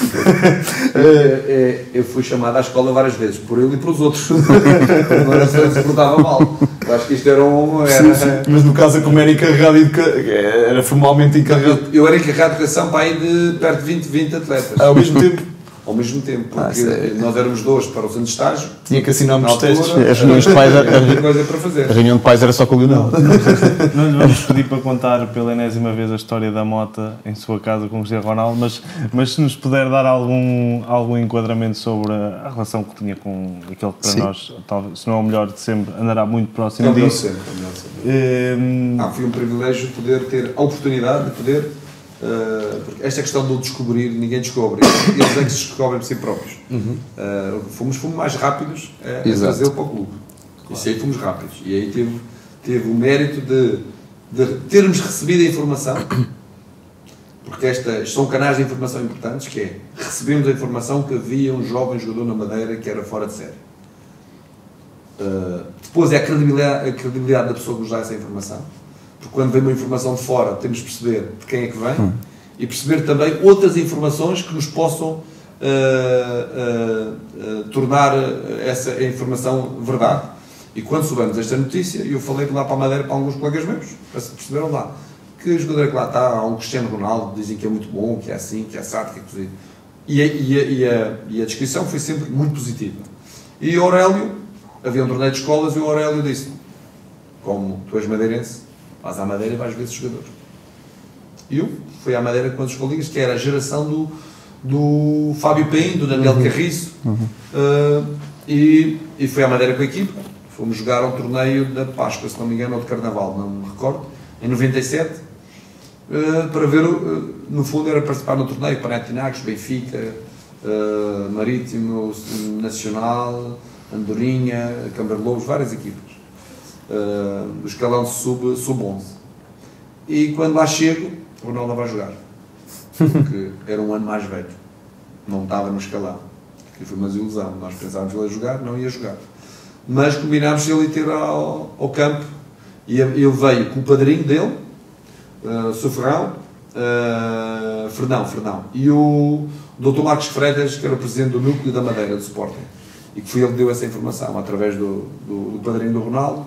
é, é, eu fui chamado à escola várias vezes, por ele e por os outros. Não era só se portava mal. Eu acho que isto era um... Era... Sim, sim. Mas no caso, como era encarregado de educação, era formalmente encarregado... Eu, eu era encarregado de educação para aí de perto de vinte, vinte atletas. Ao mesmo tempo? Ao mesmo tempo, porque ah, nós éramos dois para o centro de estágio. Tinha que assinar-nos testes. As reuniões de pais era coisa para fazer. A reunião de pais era só com o Lionel. Não lhe vamos pedir para contar pela enésima vez a história da Mota em sua casa com o Cristiano Ronaldo, mas, mas se nos puder dar algum, algum enquadramento sobre a, a relação que tinha com aquele que para Sim. nós, talvez, se não é o melhor de sempre, andará muito próximo é disso. Sempre, é melhor sempre. Um... Ah, foi um privilégio poder ter a oportunidade de poder. Uh, porque esta questão do descobrir, ninguém descobre, eles é que se descobrem por si próprios. Uhum. Uh, fomos, fomos mais rápidos a, a trazê-lo para o clube. Claro. Isso aí fomos rápidos. E aí teve, teve o mérito de, de termos recebido a informação, porque estas são canais de informação importantes, que é, recebemos a informação que havia um jovem jogador na Madeira que era fora de série. Uh, depois é a credibilidade, a credibilidade da pessoa que nos dá essa informação. Porque quando vem uma informação de fora, temos de perceber de quem é que vem hum. e perceber também outras informações que nos possam uh, uh, uh, tornar essa informação verdade. E quando soubemos esta notícia, eu falei lá para a Madeira para alguns colegas meus, perceberam lá que o jogador que lá está, há um Cristiano Ronaldo, dizem que é muito bom, que é assim, que é assado, que é cozido. E a, e, a, e, a, e a descrição foi sempre muito positiva. E o Aurélio, havia um torneio de escolas, e o Aurélio disse: como tu és madeirense, vais à Madeira e vais ver esses jogadores. E eu fui à Madeira com as escolinhas, que era a geração do, do Fábio Paim, do Daniel uhum. Carriço, uhum. Uh, e, e fui à Madeira com a equipa. Fomos jogar um torneio da Páscoa, se não me engano, ou de Carnaval, não me recordo, em noventa e sete, uh, para ver, uh, no fundo era participar no torneio, Panathinaikos, Benfica, uh, Marítimo, Nacional, Andorinha, Câmara de Lobos, várias equipas. Uh, do escalão sub, sub onze. E quando lá chego, o Ronaldo não vai jogar, porque era um ano mais velho, não estava no escalão, que foi uma desilusão. Nós pensávamos que ele ia jogar, não ia jogar, mas combinámos ele ir ter ao, ao campo, e ele veio com o padrinho dele, uh, o seu Ferrão, uh, Fernão, Fernão, e o doutor Marcos Freitas, que era o presidente do núcleo da Madeira, do Sporting, e que foi ele que deu essa informação, através do, do, do padrinho do Ronaldo,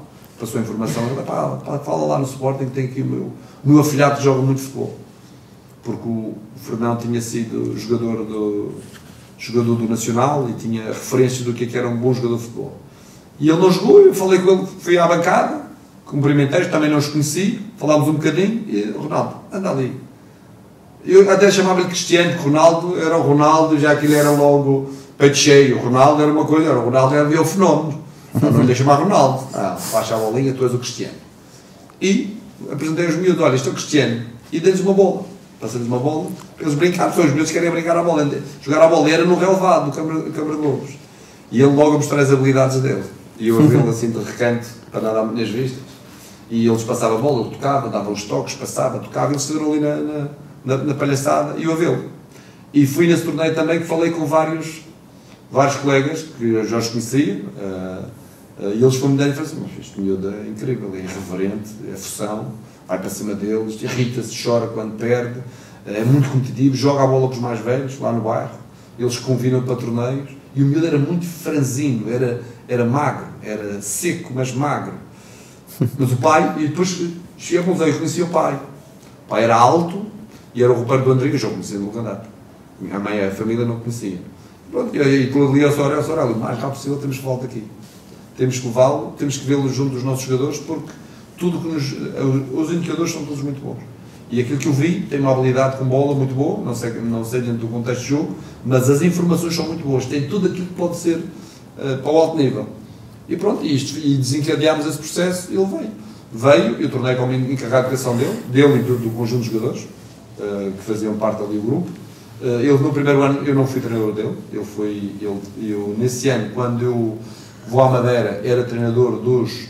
passou a informação, ele, pá, pá, fala lá no Sporting que tem aqui o meu, o meu afilhado que joga muito futebol. Porque o Fernão tinha sido jogador do, jogador do Nacional e tinha referências do que, é que era um bom jogador de futebol. E ele não jogou, eu falei com ele, fui à bancada, cumprimentei, também não os conheci, falámos um bocadinho e Ronaldo, anda ali. Eu até chamava-lhe Cristiano, Ronaldo era o Ronaldo, já que ele era logo peito cheio. O Ronaldo era uma coisa, era o Ronaldo era o fenómeno. Não, não lhe ia chamar Ronaldo. Ah, baixa a bolinha, tu és o Cristiano. E apresentei os miúdos, olha, este é o Cristiano. E dei-lhes uma bola. Passei-lhes uma bola, para eles brincar, porque os miúdos querem brincar a bola. Jogar a bola era no relevado, no Câmara, Câmara de Lobos. E ele logo mostrou as habilidades dele. E eu a vê-lo assim de recanto, para nada às minhas vistas. E eles passavam a bola, ele tocava, dava uns toques, passava, tocava, e eles estiveram ali na, na, na, na palhaçada, e eu a vê-lo. E fui nesse torneio também que falei com vários, vários colegas, que eu já os conhecia, uh, uh, e eles foram-me dando e falaram assim, mas este miúdo é incrível, é irreverente, é função, vai para cima deles, irrita-se, chora quando perde, é muito competitivo, joga a bola com os mais velhos, lá no bairro, eles convidam para torneios, e o miúdo era muito franzino, era, era magro, era seco, mas magro. Mas o pai, e depois cheguei a conclusão, eu conhecia o pai. O pai era alto e era o roupeiro do André, eu já o conhecia no candidato. A mãe, a família não conhecia. Pronto, e aí tu ali ao Sorel, ao Sorel, o mais rápido possível temos que voltar aqui. Temos que levá-lo, temos que vê-lo junto dos nossos jogadores, porque tudo que nos, os indicadores são todos muito bons. E aquilo que eu vi, tem uma habilidade com bola muito boa, não sei, não sei dentro do contexto de jogo, mas as informações são muito boas, tem tudo aquilo que pode ser uh, para o alto nível. E pronto, e, isto, e desencadeámos esse processo e ele veio. Veio, eu tornei como encarregado de criação dele, dele e do, do conjunto de jogadores, uh, que faziam parte ali do grupo. Uh, ele no primeiro ano, eu não fui treinador dele, ele foi, ele, eu, nesse ano, quando eu vou à Madeira, era treinador dos,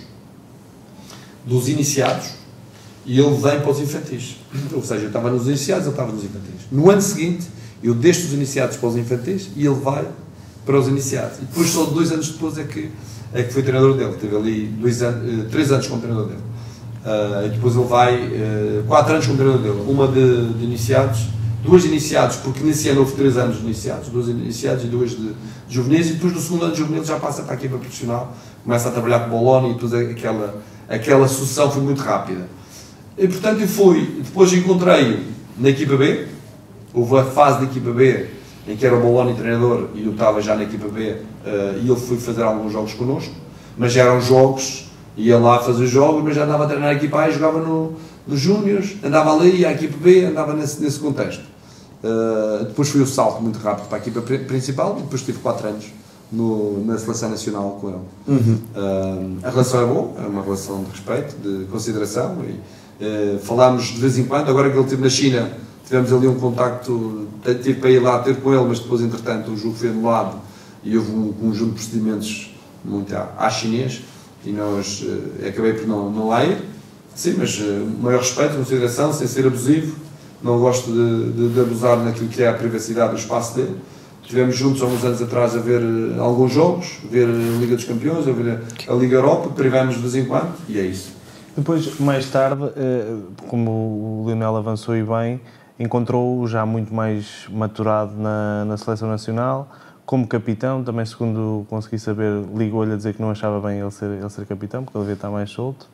dos iniciados, e ele vem para os infantis. Ou seja, eu estava nos iniciados, ele estava nos infantis. No ano seguinte, eu deixo os iniciados para os infantis e ele vai para os iniciados. E depois, só dois anos depois, é que, é que foi treinador dele. Teve ali dois anos, três anos como treinador dele. Uh, e depois ele vai, uh, quatro anos como treinador dele. Uma de, de iniciados, duas de iniciados, porque nesse ano houve três anos de iniciados, duas de iniciados e duas de, de juvenis, e depois no segundo ano de juvenil já passa para a equipa profissional, começa a trabalhar com o Bologna e depois aquela, aquela sucessão foi muito rápida. E portanto eu fui, depois encontrei-o na equipa B, houve a fase da equipa B em que era o Bologna treinador e eu estava já na equipa B, uh, e ele foi fazer alguns jogos connosco, mas já eram jogos, ia lá fazer jogos, mas já andava a treinar a equipa A e jogava no, nos Júniors, andava ali, ia à equipa B, andava nesse, nesse contexto. Uh, depois foi o salto muito rápido para a equipa principal e depois tive quatro anos no, na seleção nacional com ele. Uhum. Uh, a relação é boa, é uma relação de respeito, de consideração e uh, falámos de vez em quando, agora que ele esteve na China, tivemos ali um contacto, tive para ir lá ter com ele, mas depois entretanto o jogo foi anulado e houve um conjunto de procedimentos muito à, à chinês e nós uh, acabei por não, não lá ir. Sim, mas uh, maior respeito, consideração, sem ser abusivo, não gosto de, de, de abusar naquilo que é a privacidade do espaço dele. Estivemos juntos há uns anos atrás a ver uh, alguns jogos, a ver a Liga dos Campeões, a ver a, a Liga Europa, privamos de vez em quando e é isso. Depois, mais tarde, uh, como o Lionel avançou e bem, encontrou-o já muito mais maturado na, na Seleção Nacional, como capitão, também segundo consegui saber, ligou-lhe a dizer que não achava bem ele ser, ele ser capitão, porque ele devia estar mais solto.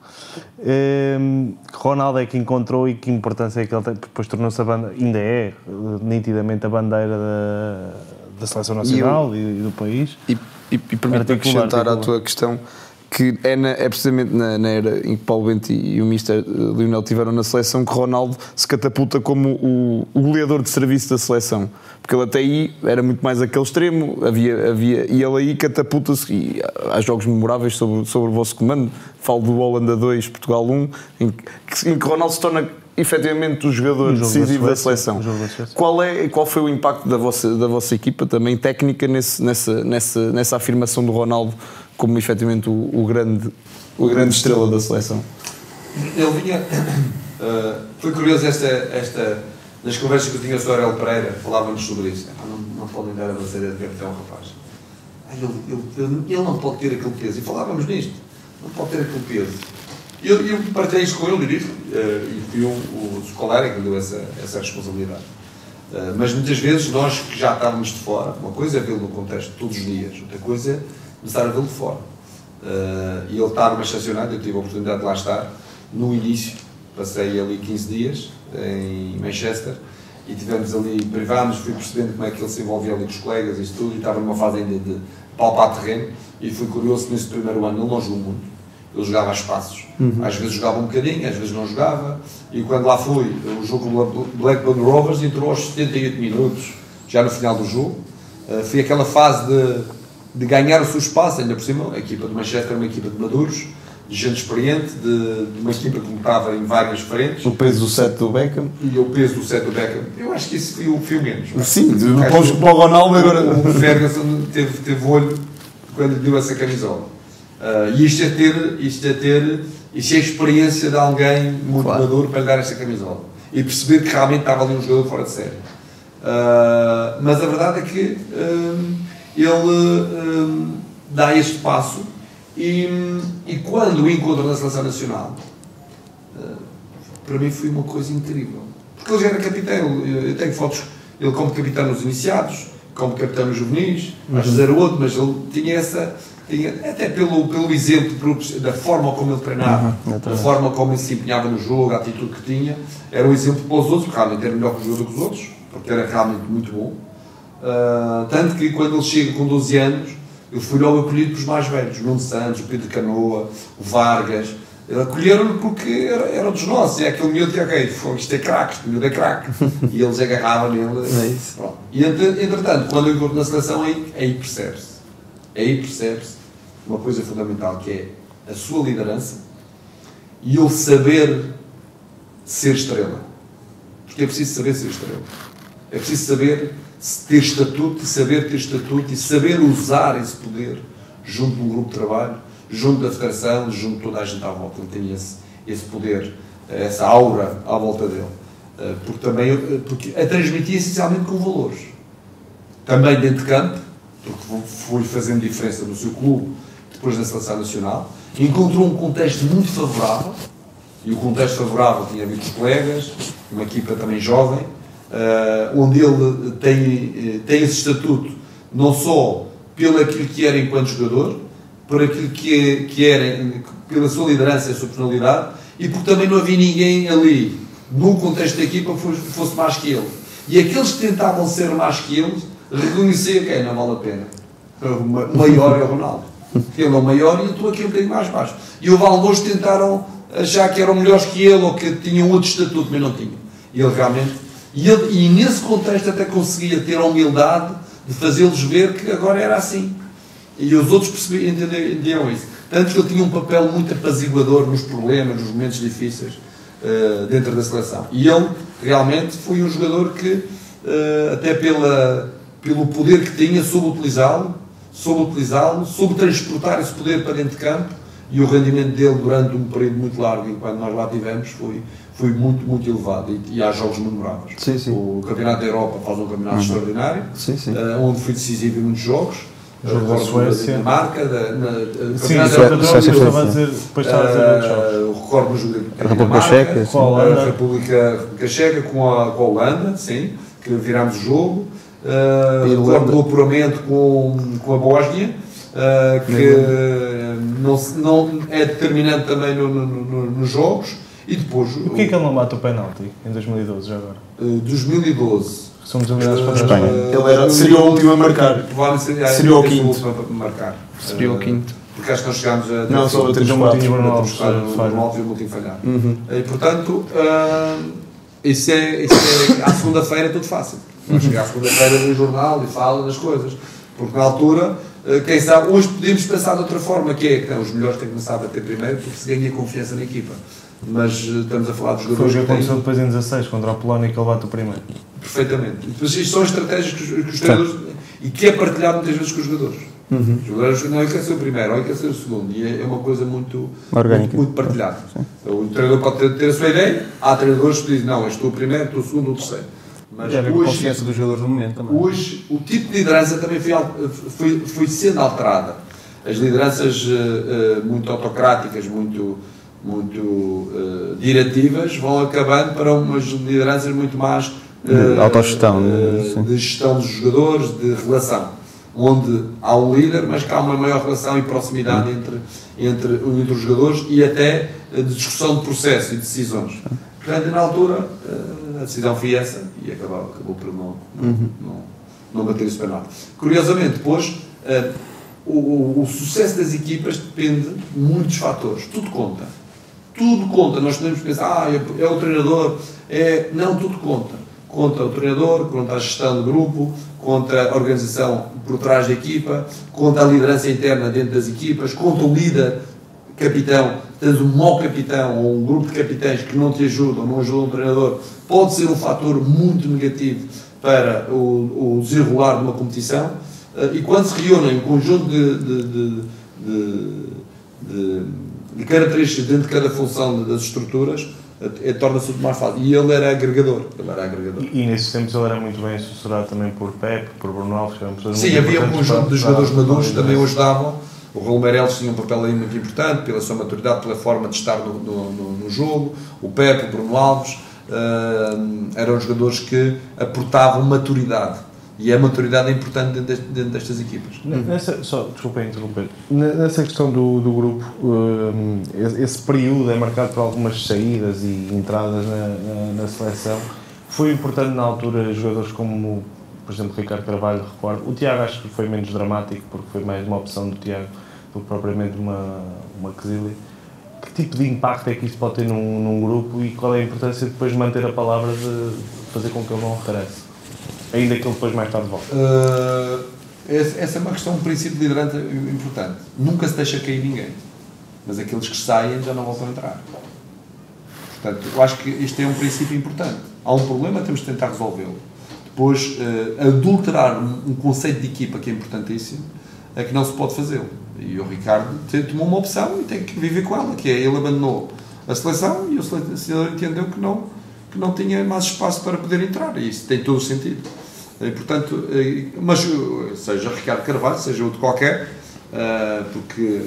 Um, Ronaldo é que encontrou e que importância é que ele tem, depois tornou-se a bandeira, ainda é nitidamente a bandeira da, da Seleção Nacional e, eu, e do país. E, e, e permite-me acrescentar à tua questão que é, na, é precisamente na, na era em que Paulo Bento e, e o mister Lionel tiveram na seleção que Ronaldo se catapulta como o, o goleador de serviço da seleção, porque ele até aí era muito mais aquele extremo, havia, havia, e ele aí catapulta-se, e há jogos memoráveis sobre, sobre o vosso comando, falo do Holanda dois, Portugal um, em que, em que Ronaldo se torna efetivamente o jogador decisivo da seleção. Qual, é, qual foi o impacto da vossa, da vossa equipa, também técnica, nesse, nessa, nessa, nessa afirmação do Ronaldo como efetivamente o, o, grande, o grande estrela da seleção? Ele vinha... Uh, foi curioso esta, esta... Nas conversas que eu tinha com o Aurélio Pereira, falávamos sobre isso. Não, não podem dar a bandeira de capitão, rapaz. Ele, ele, ele não pode ter aquele peso. E falávamos nisto. Não pode ter aquele peso. E eu, eu partilhei isso com ele e disse, uh, e fui um, o colega que deu essa, essa responsabilidade. Uh, mas muitas vezes nós que já estávamos de fora, uma coisa é vê-lo no contexto todos os dias, outra coisa é começar a vê-lo de fora. Uh, e ele está no Manchester United, eu tive a oportunidade de lá estar no início, passei ali quinze dias em Manchester e tivemos ali, privámos, fui percebendo como é que ele se envolvia ali com os colegas e tudo, e estava numa fase ainda de palpar terreno, e fui curioso que nesse primeiro ano ele não jogou muito, ele jogava a espaços, uhum. às vezes jogava um bocadinho, às vezes não jogava, e quando lá fui, o jogo com o Blackburn Rovers entrou aos setenta e oito minutos, já no final do jogo, uh, foi aquela fase de de ganhar o seu espaço, ainda por cima, a equipa de Manchester é uma equipa de maduros, de gente experiente, de, de uma equipa que lutava em várias frentes. O peso do sete do Beckham. E o peso do sete do Beckham. Eu acho que isso foi o fio menos. Sim, depois para o Ronaldo agora... O Ferguson teve, teve olho quando lhe deu essa camisola. Uh, e isto é ter, isto é ter, isto é a experiência de alguém muito claro. maduro para lhe dar esta camisola. E perceber que realmente estava ali um jogador fora de série. Uh, mas a verdade é que... Uh, ele um, dá este passo e, e quando o encontro na Seleção Nacional, uh, para mim foi uma coisa incrível, porque ele já era capitão, eu tenho fotos, ele como capitão nos iniciados, como capitão nos juvenis, às vezes era outro, mas ele tinha essa, tinha, até pelo, pelo exemplo, da forma como ele treinava, uhum, da forma como ele se empenhava no jogo, a atitude que tinha, era um exemplo para os outros, porque realmente era melhor que o jogador que os outros, porque era realmente muito bom. Uh, tanto que quando ele chega com doze anos, ele foi logo acolhido pelos mais velhos, o Nuno Santos, o Pedro Canoa, o Vargas, acolheram-no porque era, era dos nossos, é aquele miúdo que, ok, isto é craque, este miúdo é craque, e eles agarravam nele. É isso. Pronto. E entretanto, quando eu encontro na seleção, aí, aí percebe-se, aí percebe-se uma coisa fundamental, que é a sua liderança e ele saber ser estrela, porque é preciso saber ser estrela, é preciso saber ter estatuto e saber ter estatuto e saber usar esse poder junto de um grupo de trabalho, junto da federação, junto de toda a gente à volta. Ele tem esse, esse poder, essa aura à volta dele. Porque também porque a transmitia essencialmente com valores. Também dentro de campo, porque foi fazendo diferença no seu clube, depois na Seleção Nacional, encontrou um contexto muito favorável, e o contexto favorável tinha muitos colegas, uma equipa também jovem, Uh, onde ele tem, tem esse estatuto não só pelo aquilo que era enquanto jogador, por aquilo que, é, que era, pela sua liderança e a sua personalidade, e porque também não havia ninguém ali, no contexto da equipa, que fosse, fosse mais que ele. E aqueles que tentavam ser mais que ele, reconheciam que não vale a pena. O maior é o Ronaldo. Ele é o maior e eu estou aqui um bocadinho mais baixo. E houve alguns que tentaram achar que eram melhores que ele ou que tinham outro estatuto, mas não tinham. E ele realmente... E, ele, e nesse contexto até conseguia ter a humildade de fazê-los ver que agora era assim. E os outros percebiam, entendiam isso. Tanto que ele tinha um papel muito apaziguador nos problemas, nos momentos difíceis uh, dentro da seleção. E ele realmente foi um jogador que, uh, até pela, pelo poder que tinha, soube utilizá-lo, soube utilizá-lo, soube transportar esse poder para dentro de campo, e o rendimento dele durante um período muito largo, enquanto nós lá tivemos, foi... foi muito, muito elevado e, e há jogos memoráveis. Sim, sim. O Campeonato da Europa faz um campeonato uhum. extraordinário, sim, sim. Uh, onde foi decisivo em muitos jogos. O jogo da Suécia. Da marca, da, na, uh, sim, da Suécia, estava a dizer, depois estava a dizer outros jogos. O recordo do jogo da República Checa, com a Holanda. A República Checa com a, com a Holanda, sim, que virámos o jogo. Uh, o recordo do apuramento com, com a Bósnia, uh, que não, não é determinante também no, no, no, nos jogos. E depois... O que é que ele não bate o penalti em dois mil e doze, já agora? Uh, dois mil e doze. Somos eliminados para a Espanha. Ele era, seria o último a marcar. Seria, seria o quinto. A marcar. Seria o quinto. Porque acho que nós chegámos a... Não, só a ter um Martins Bruno Alves falhar. E o Moutinho falhar. E portanto, uh, isso é, isso é... À segunda-feira é tudo fácil. Nós chegamos à segunda-feira no jornal e fala das coisas. Porque na altura, uh, quem sabe... Hoje podemos pensar de outra forma, que é que não, os melhores têm que começar a bater primeiro porque se ganha confiança na equipa. Mas estamos a falar dos jogadores. Foi o que aconteceu depois em dezasseis, contra a Polónia, que ele bate o primeiro. Perfeitamente. Depois, isto são estratégias que os, que os treinadores. E que é partilhado muitas vezes com os jogadores. Uhum. Os jogadores não é que ser o primeiro, ou é que ser o segundo. E é uma coisa muito, muito, muito partilhada. O treinador pode ter, ter a sua ideia. Há treinadores que dizem: não, eu estou o primeiro, estou o segundo ou o terceiro. Mas é hoje, a confiança dos jogadores no momento também. Hoje, o tipo de liderança também foi, foi, foi sendo alterada. As lideranças uh, uh, muito autocráticas, muito. muito uh, diretivas, vão acabando para umas lideranças muito mais uh, de autogestão, uh, de gestão dos jogadores, de relação. onde há um líder, mas que há uma maior relação e proximidade entre, entre, entre os jogadores e até de discussão de processo e de decisões. Portanto, na altura, a decisão foi essa e acabou, acabou por não, não, não, não bater esse penalti. Curiosamente, depois, o, o, o sucesso das equipas depende de muitos fatores. Tudo conta. Tudo conta. Nós podemos pensar, ah, é, é o treinador. É... Não, tudo conta. Conta o treinador, conta a gestão do grupo, conta a organização por trás da equipa, conta a liderança interna dentro das equipas, conta o líder, capitão. Tens um mau capitão ou um grupo de capitães que não te ajudam, não ajudam o treinador, pode ser um fator muito negativo para o, o desenrolar de uma competição. E quando se reúnem um conjunto de, de, de, de, de, de características dentro de cada função das estruturas, é, torna-se tudo mais fácil. E ele era agregador. Ele era agregador. E, e nesses tempos ele era muito bem assessorado também por Pepe, por Bruno Alves. Sim, havia um conjunto de jogadores maduros que também o ajudavam. O Raul Meireles tinha um papel aí muito importante, pela sua maturidade, pela forma de estar no, no, no jogo. O Pepe, o Bruno Alves, uh, eram jogadores que aportavam maturidade. E a maturidade é importante dentro, deste, dentro destas equipas. Nessa, só, desculpem interromper. Nessa questão do, do grupo, um, esse período é marcado por algumas saídas e entradas na, na, na seleção. Foi importante na altura jogadores como, por exemplo, Ricardo Carvalho, recordo. O Tiago acho que foi menos dramático, porque foi mais uma opção do Tiago do que propriamente uma, uma Quesília. Que tipo de impacto é que isso pode ter num, num grupo e qual é a importância de depois manter a palavra de fazer com que ele não regresse? Ainda que ele depois mais tarde volte. Uh, essa é uma questão, um princípio de liderança importante. Nunca se deixa cair ninguém. Mas aqueles que saem já não voltam a entrar. Portanto, eu acho que isto é um princípio importante. Há um problema, temos de tentar resolvê-lo. Depois, uh, adulterar um, um conceito de equipa que é importantíssimo, é que não se pode fazê-lo. E o Ricardo tomou uma opção e tem que viver com ela, que é, ele abandonou a seleção e o selecionador entendeu que não, que não tinha mais espaço para poder entrar. E isso tem todo o sentido. E, portanto, mas seja Ricardo Carvalho, seja outro qualquer, porque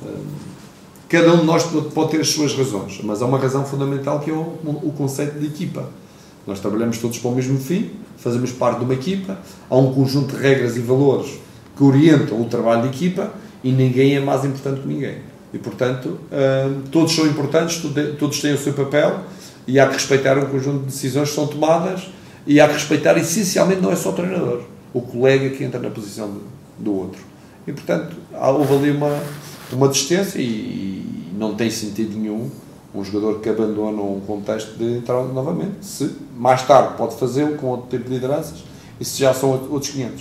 cada um de nós pode ter as suas razões, mas há uma razão fundamental que é o, o conceito de equipa. Nós trabalhamos todos para o mesmo fim, fazemos parte de uma equipa, há um conjunto de regras e valores que orientam o trabalho de equipa e ninguém é mais importante que ninguém. E, portanto, todos são importantes, todos têm o seu papel e há que respeitar um conjunto de decisões que são tomadas. E há que respeitar, essencialmente, não é só o treinador, o colega que entra na posição do, do outro. E, portanto, houve ali uma, uma distância e, e não tem sentido nenhum um jogador que abandona um contexto de entrar novamente. Se mais tarde pode fazê-lo com outro tipo de lideranças, isso já são outros quinhentos.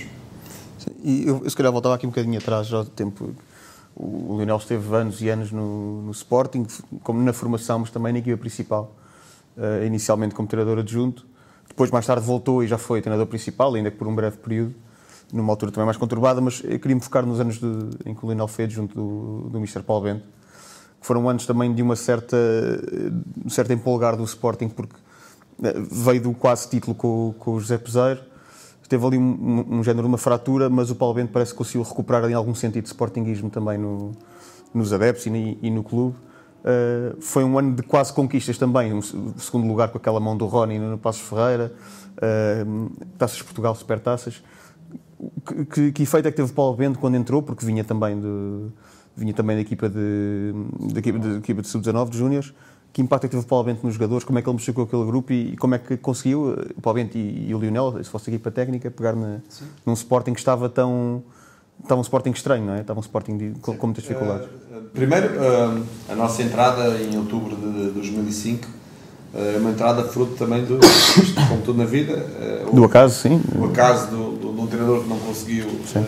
E eu, eu se calhar voltava aqui um bocadinho atrás, já do tempo. O Lionel esteve anos e anos no, no Sporting, como na formação, mas também na equipa principal. Uh, inicialmente como treinador adjunto. Depois, mais tarde, voltou e já foi treinador principal, ainda que por um breve período, numa altura também mais conturbada, mas eu queria me focar nos anos de, em que o Lionel foi junto do, do mister Paulo Bento, que foram anos também de uma certa, um certo empolgar do Sporting, porque veio do quase título com, com o José Peseiro, teve ali um, um, um género, uma fratura, mas o Paulo Bento parece que conseguiu recuperar em algum sentido de sportinguismo também no, nos adeptos e, e no clube. Uh, foi um ano de quase conquistas também, um segundo lugar com aquela mão do Rony no Passos Ferreira, uh, Taças de Portugal, Supertaças. Que, que, que efeito é que teve o Paulo Bento quando entrou, porque vinha também, de, vinha também da equipa de, de, de, de, de, de sub dezanove, de Júniores? Que impacto é que teve o Paulo Bento nos jogadores? Como é que ele mexeu com aquele grupo e, e como é que conseguiu, o Paulo Bento e, e o Lionel, se fosse a equipa técnica, pegar na, num Sporting que estava tão... Estava um Sporting estranho, não é? Estava um Sporting de, com, com muitas dificuldades. Uh, primeiro, uh, a nossa entrada em outubro de dois mil e cinco é uh, uma entrada fruto também do, como tudo na vida. Uh, do acaso, sim. O acaso do, do, do treinador que não conseguiu uh,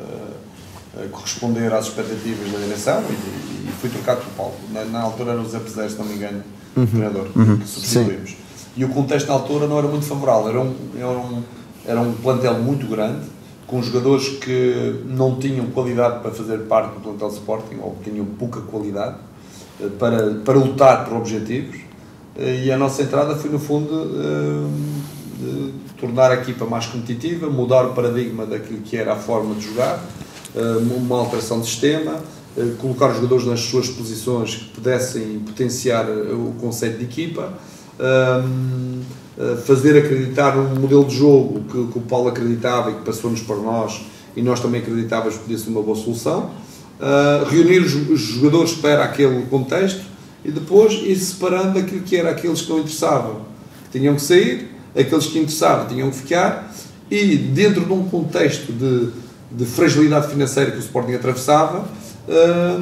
uh, corresponder às expectativas da direção e, e foi trocado por Paulo. Na, na altura era o Zé Peseiro, se não me engano, uhum. o treinador uhum. que substituímos. Sim. E o contexto na altura não era muito favorável. Era um, era um, era um plantel muito grande, com jogadores que não tinham qualidade para fazer parte do plantel Sporting, ou tinham pouca qualidade, para, para lutar por objetivos, e a nossa entrada foi, no fundo, de tornar a equipa mais competitiva, mudar o paradigma daquilo que era a forma de jogar, uma alteração de sistema, colocar os jogadores nas suas posições que pudessem potenciar o conceito de equipa, fazer acreditar um modelo de jogo que, que o Paulo acreditava e que passou-nos para nós, e nós também acreditávamos que podia ser uma boa solução. Uh, reunir os, os jogadores para aquele contexto e depois ir separando aquilo que era aqueles que não interessavam, que tinham que sair, aqueles que interessavam tinham que ficar, e dentro de um contexto de, de fragilidade financeira que o Sporting atravessava, uh,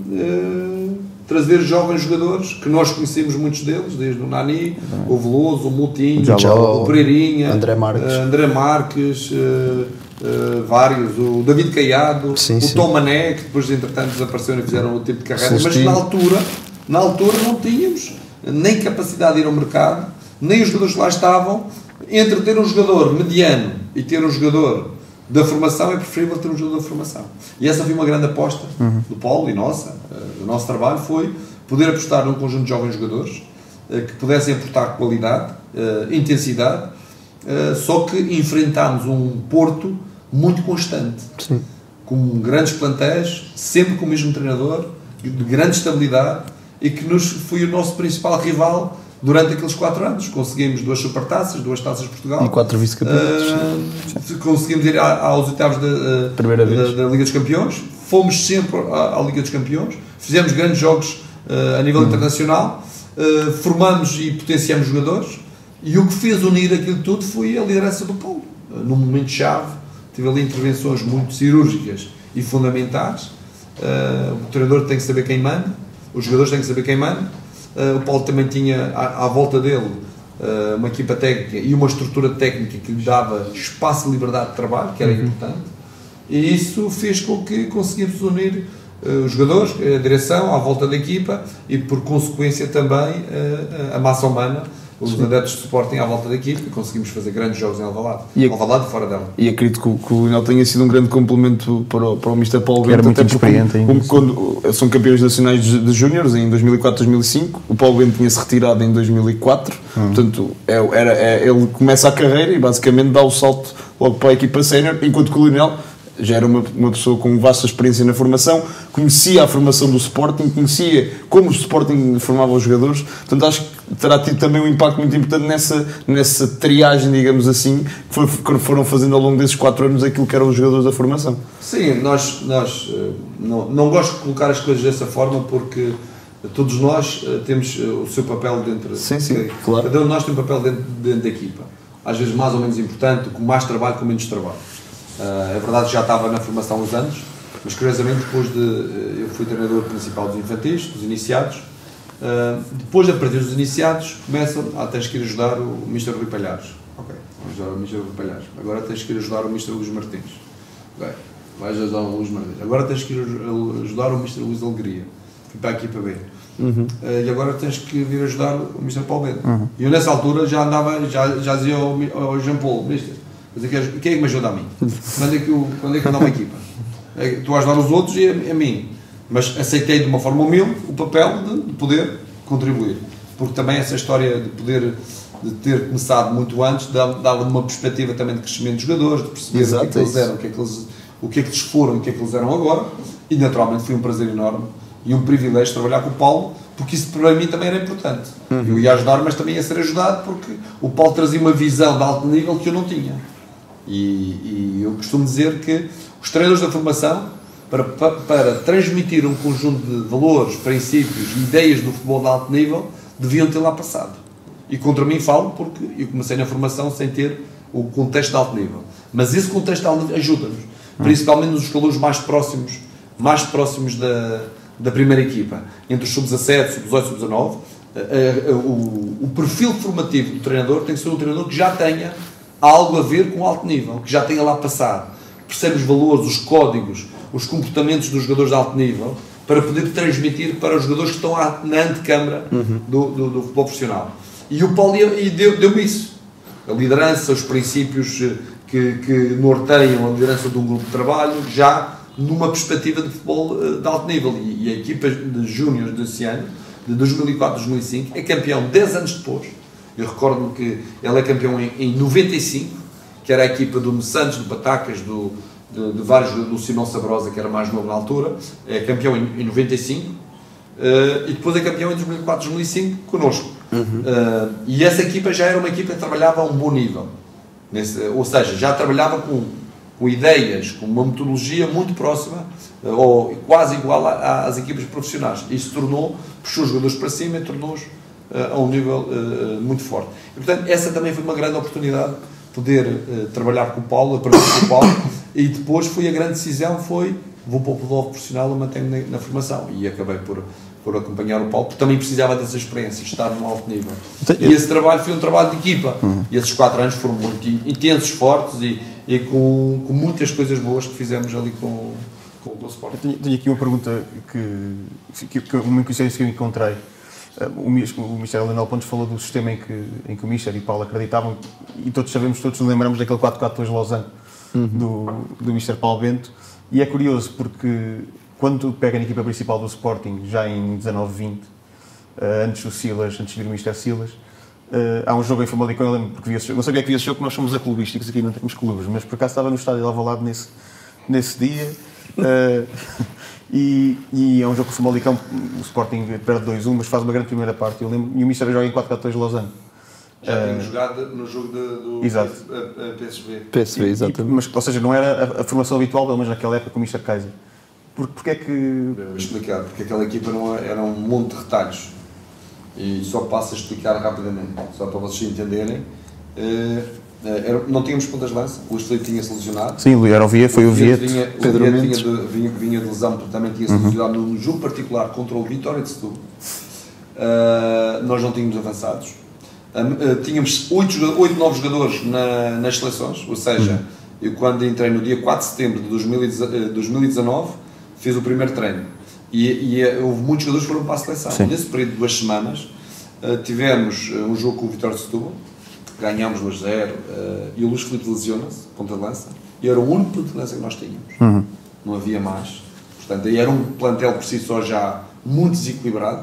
uh, trazer jovens jogadores, que nós conhecemos muitos deles, desde o Nani, o Veloso, o Moutinho, o Pereirinha, André Marques, uh, André Marques uh, uh, vários, o David Caiado, sim, o sim. Tom Mané, que depois entretanto desapareceram e fizeram outro tipo de carreira, Celestino. mas na altura, na altura não tínhamos nem capacidade de ir ao mercado, nem os jogadores que lá estavam. Entre ter um jogador mediano e ter um jogador da formação, é preferível ter um jogador da formação. E essa foi uma grande aposta uhum. do Paulo e nossa. Uh, o nosso trabalho foi poder apostar num conjunto de jovens jogadores uh, que pudessem aportar qualidade, uh, intensidade, uh, só que enfrentámos um Porto muito constante, Sim. com grandes plantéis, sempre com o mesmo treinador, de grande estabilidade, e que nos, foi o nosso principal rival durante aqueles quatro anos. Conseguimos duas supertaças, duas taças de Portugal. E quatro vice-campeonatos. Uh, conseguimos ir à, aos oitavos da, da, da Liga dos Campeões. Fomos sempre à, à Liga dos Campeões. Fizemos grandes jogos uh, a nível hum. internacional. Uh, formamos e potenciamos jogadores. E o que fez unir aquilo tudo foi a liderança do Paulo. Uh, num momento-chave, tive ali intervenções muito cirúrgicas e fundamentais. Uh, o treinador tem que saber quem manda. Os jogadores têm que saber quem manda. Uh, o Paulo também tinha à, à volta dele uh, uma equipa técnica e uma estrutura técnica que lhe dava espaço e liberdade de trabalho, que era uhum. importante, e isso fez com que conseguíssemos unir uh, os jogadores, a direção, à volta da equipa, e por consequência também uh, a massa humana, os Sim. adeptos de Sporting à volta da equipa, e conseguimos fazer grandes jogos em Alvalade, e a, Alvalade fora dela. E acredito que, que o Lionel tenha sido um grande complemento para o, para o mister Paulo Bento, era muito experiente ainda. Como, quando são campeões nacionais de, de júniores em dois mil e quatro, dois mil e cinco, o Paulo Bento tinha-se retirado em dois mil e quatro, hum. portanto é, era, é, ele começa a carreira e basicamente dá o salto logo para a equipa sénior, enquanto que o Lionel já era uma, uma pessoa com vasta experiência na formação, conhecia a formação do Sporting, conhecia como o Sporting formava os jogadores, portanto acho que terá tido também um impacto muito importante nessa, nessa triagem, digamos assim, que, foi, que foram fazendo ao longo desses quatro anos aquilo que eram os jogadores da formação. Sim, nós, nós não, não gosto de colocar as coisas dessa forma, porque todos nós temos o seu papel dentro, sim, sim, de, claro. Cada um de nós tem um papel dentro, dentro da equipa, às vezes mais ou menos importante, com mais trabalho, com menos trabalho. Uh, é verdade que já estava na formação há uns anos, mas curiosamente depois de... Uh, eu fui treinador principal dos infantis, dos iniciados. Uh, depois de partir dos iniciados, começam... Ah, tens que ir ajudar o mister Rui Palhares. Ok, vamos ajudar o mister Rui Palhares. Agora tens que ir ajudar o mister Luís Martins. Ok, vais ajudar o Luís Martins. Agora tens que ir ajudar o mister Luís Alegria. Fui para a equipa B. Uhum. Uh, e agora tens que vir ajudar o mister Paulo Bento. Uhum. E eu nessa altura já andava, já, já dizia ao, ao Jean Paul, mister, quem é que me ajuda a mim? Quando é que eu, quando é que eu dou uma equipa? É, tu vais ajudar os outros e a, a mim. Mas aceitei de uma forma humilde o papel de, de poder contribuir. Porque também essa história de poder, de ter começado muito antes, dava uma perspectiva também de crescimento dos jogadores, de perceber Exato, o que é que eles eram, o que é que eles, o que é que eles foram, o que é que eles eram agora. E naturalmente foi um prazer enorme e um privilégio trabalhar com o Paulo, porque isso para mim também era importante. Uhum. Eu ia ajudar, mas também ia ser ajudado, porque o Paulo trazia uma visão de alto nível que eu não tinha. E, e eu costumo dizer que os treinadores da formação, para, para, para transmitir um conjunto de valores, princípios e ideias do futebol de alto nível, deviam ter lá passado. E contra mim falo porque eu comecei na formação sem ter o contexto de alto nível. Mas esse contexto de alto nível ajuda-nos, principalmente nos escalões mais próximos, mais próximos da, da primeira equipa, entre os sub dezassete, sub dezoito, sub dezanove. O, o perfil formativo do treinador tem que ser um treinador que já tenha algo a ver com alto nível, que já tenha lá passado, percebe os valores, os códigos, os comportamentos dos jogadores de alto nível, para poder transmitir para os jogadores que estão na antecâmara uhum. do, do, do futebol profissional. E o Paulo e deu, deu-me isso. A liderança, os princípios que, que norteiam a liderança de um grupo de trabalho, já numa perspectiva de futebol de alto nível. E, e a equipa de júniores desse ano, de dois mil e quatro, dois mil e cinco, é campeão dez anos depois. Eu recordo-me que ele é campeão em, em noventa e cinco, que era a equipa do Santos, do Patacas, do, de, de vários, do Simão Sabrosa, que era mais novo na altura, é campeão em, em noventa e cinco, uh, e depois é campeão em dois mil e quatro, dois mil e cinco, connosco. Uhum. Uh, e essa equipa já era uma equipa que trabalhava a um bom nível, nesse, ou seja, já trabalhava com com ideias, com uma metodologia muito próxima ou quase igual a, às equipas profissionais. Isso tornou, puxou os jogadores para cima e tornou-os uh, a um nível uh, muito forte. E, portanto, essa também foi uma grande oportunidade, poder uh, trabalhar com o Paulo, aprender com o Paulo, e depois foi a grande decisão, foi, vou para o futebol profissional, eu mantenho na, na formação, e acabei por, por acompanhar o Paulo, porque também precisava dessa experiência, estar num alto nível. E esse trabalho foi um trabalho de equipa, uhum. e esses quatro anos foram muito intensos, fortes, e, e com, com muitas coisas boas que fizemos ali com com o Sport. Eu tenho, tenho aqui uma pergunta que, que, que uma coincidência que eu encontrei. O, o Mister Lionel Pontes falou do sistema em que, em que o Mister e o Paulo acreditavam, e todos sabemos, todos nos lembramos daquele quatro quatro dois Lausanne, uhum. do, do Mister Paulo Bento, e é curioso porque quando pega na equipa principal do Sporting, já em dezanove vinte, antes do Silas, antes de vir o Mister Silas, Uh, há um jogo em Famalicão, eu lembro, porque vi esse jogo, não sabia que vi esse jogo, que nós somos aclubísticos, aqui não temos clubes, mas por acaso estava no estádio de Alvalade nesse, nesse dia, uh, e, e é um jogo com o Famalicão, o Sporting perde dois a um, mas faz uma grande primeira parte, eu lembro, e o Mister joga em quatro quatro dois Lausanne. Já uh, tínhamos jogado no jogo de, do exato. P S V. P S V, exatamente. E, mas, ou seja, não era a, a formação habitual, pelo menos naquela época, com o Mister Kaiser. Por, porque é que... Vou explicar, porque aquela equipa não era um monte de retalhos. E só passo a explicar rapidamente, só para vocês entenderem. Uh, era, não tínhamos pontas de lança, o Estelito tinha-se lesionado. Sim, era o Vieto, foi o Vieto. Vinha, Pedro o Mendes. Vinha de, vinha, vinha de lesão, porque também tinha-se uhum. lesionado num jogo particular contra o Vitória de Setúbal. Uh, nós não tínhamos avançados. Uh, uh, tínhamos oito, nove jogadores na, nas seleções, ou seja, uhum. eu quando entrei no dia quatro de setembro de dois mil e dezanove, fiz o primeiro treino. E, e houve muitos jogadores que foram para a seleção. Sim. Nesse período de duas semanas, uh, tivemos uh, um jogo com o Vitória de Setúbal, ganhámos dois a zero, uh, e o Luís Filipe lesiona-se, ponta de lança, e era o único ponta de lança que nós tínhamos. Uhum. Não havia mais. Portanto, aí era um plantel por si só já muito desequilibrado,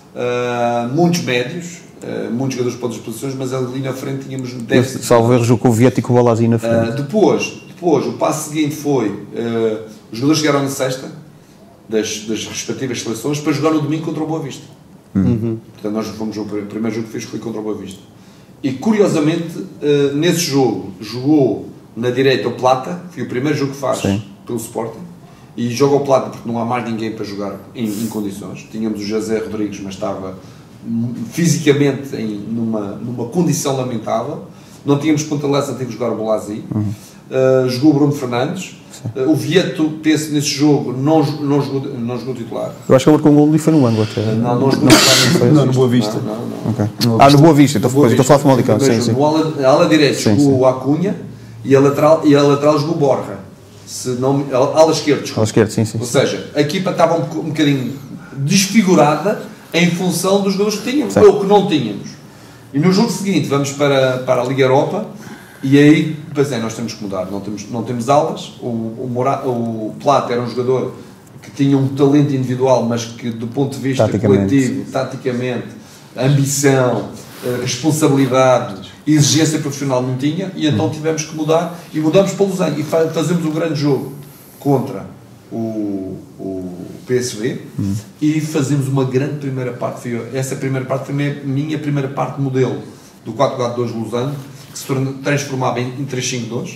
uh, muitos médios, uh, muitos jogadores para outras posições, mas ali na frente tínhamos dez. Salvo erro, jogou com o Vieto e com o Balazzi na frente. Uh, depois, depois, o passo seguinte foi, uh, os jogadores chegaram na sexta, Das, das respectivas seleções, para jogar no domingo contra o Boa Vista. Uhum. Portanto, nós fomos o primeiro jogo que fez foi contra o Boa Vista. E, curiosamente, uh, nesse jogo, jogou na direita o Plata, foi o primeiro jogo que faz Sim. pelo Sporting, e joga o Plata porque não há mais ninguém para jogar em, em condições. Tínhamos o José Rodrigues, mas estava fisicamente em, numa, numa condição lamentável. Não tínhamos ponta de lança, teve que jogar o Bolazzi. Uhum. Uh, jogou o Bruno Fernandes. Uh, o Vieto, penso, nesse jogo, não, não, jogou, não jogou titular. Eu acho que ele marcou um gol e foi no ângulo até. Uh, não, não jogou titular. Não, no Boa Vista. Não, não, não. Okay. No ah, no Boa Vista, estou a falar de Famalicão. Sim, sim. No ala, ala direita jogou o Acunha e a lateral, e a lateral jogou o Borja. Se não, a ala esquerda, ala esquerda, sim, sim. Ou seja, a equipa estava um, um bocadinho desfigurada em função dos jogadores que tínhamos, sim. ou que não tínhamos. E no jogo seguinte vamos para, para a Liga Europa. E aí, pois é, nós temos que mudar, não temos, não temos alas, o, o, Mora, o Plata era um jogador que tinha um talento individual, mas que do ponto de vista coletivo, taticamente, ambição, responsabilidade, exigência profissional não tinha, e então tivemos que mudar, e mudamos para o Lausanne, e fazemos um grande jogo contra o, o P S V, hum. e fazemos uma grande primeira parte, foi, essa primeira parte foi a minha primeira parte modelo do quatro quatro dois Lausanne, que se transformava em, em três cinco dois, uh,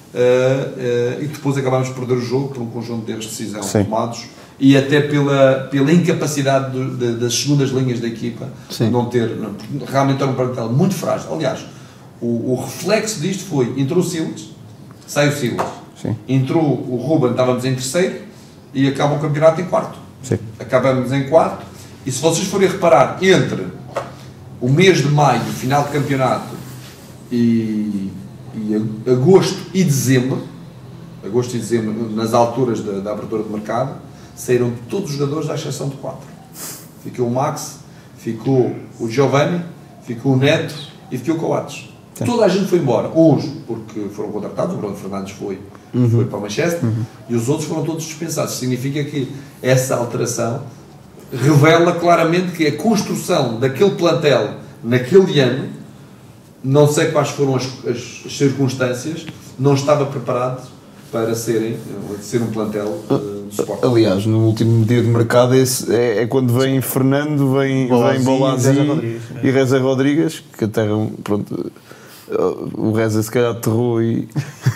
uh, e depois acabámos por perder o jogo por um conjunto de erros de decisão Sim. tomados, e até pela, pela incapacidade de, de, das segundas linhas da equipa Sim. não ter, não, realmente era um plantel muito frágil. Aliás, o, o reflexo disto foi, entrou o Silas, sai o Silas, Sim. entrou o Ruben, estávamos em terceiro, e acaba o campeonato em quarto. Sim. Acabamos em quarto, e se vocês forem reparar, entre o mês de maio, final de campeonato, E, e agosto e dezembro, agosto e dezembro, nas alturas da, da abertura de mercado, saíram todos os jogadores à exceção de quatro. Ficou o Max, ficou o Giovanni, ficou o Neto e ficou o Coates. Sim. Toda a gente foi embora, uns porque foram contratados, o Bruno Fernandes foi, uhum. foi para o Manchester, uhum. e os outros foram todos dispensados. Significa que essa alteração revela claramente que a construção daquele plantel naquele ano, não sei quais foram as, as, as circunstâncias, não estava preparado para serem, ser um plantel uh, de suporte. Aliás, no último dia de mercado esse é, é quando vem Fernando, vem Bolazzi, vem Bolazzi e Reza Rodrigues, que até pronto, o Reza se calhar aterrou e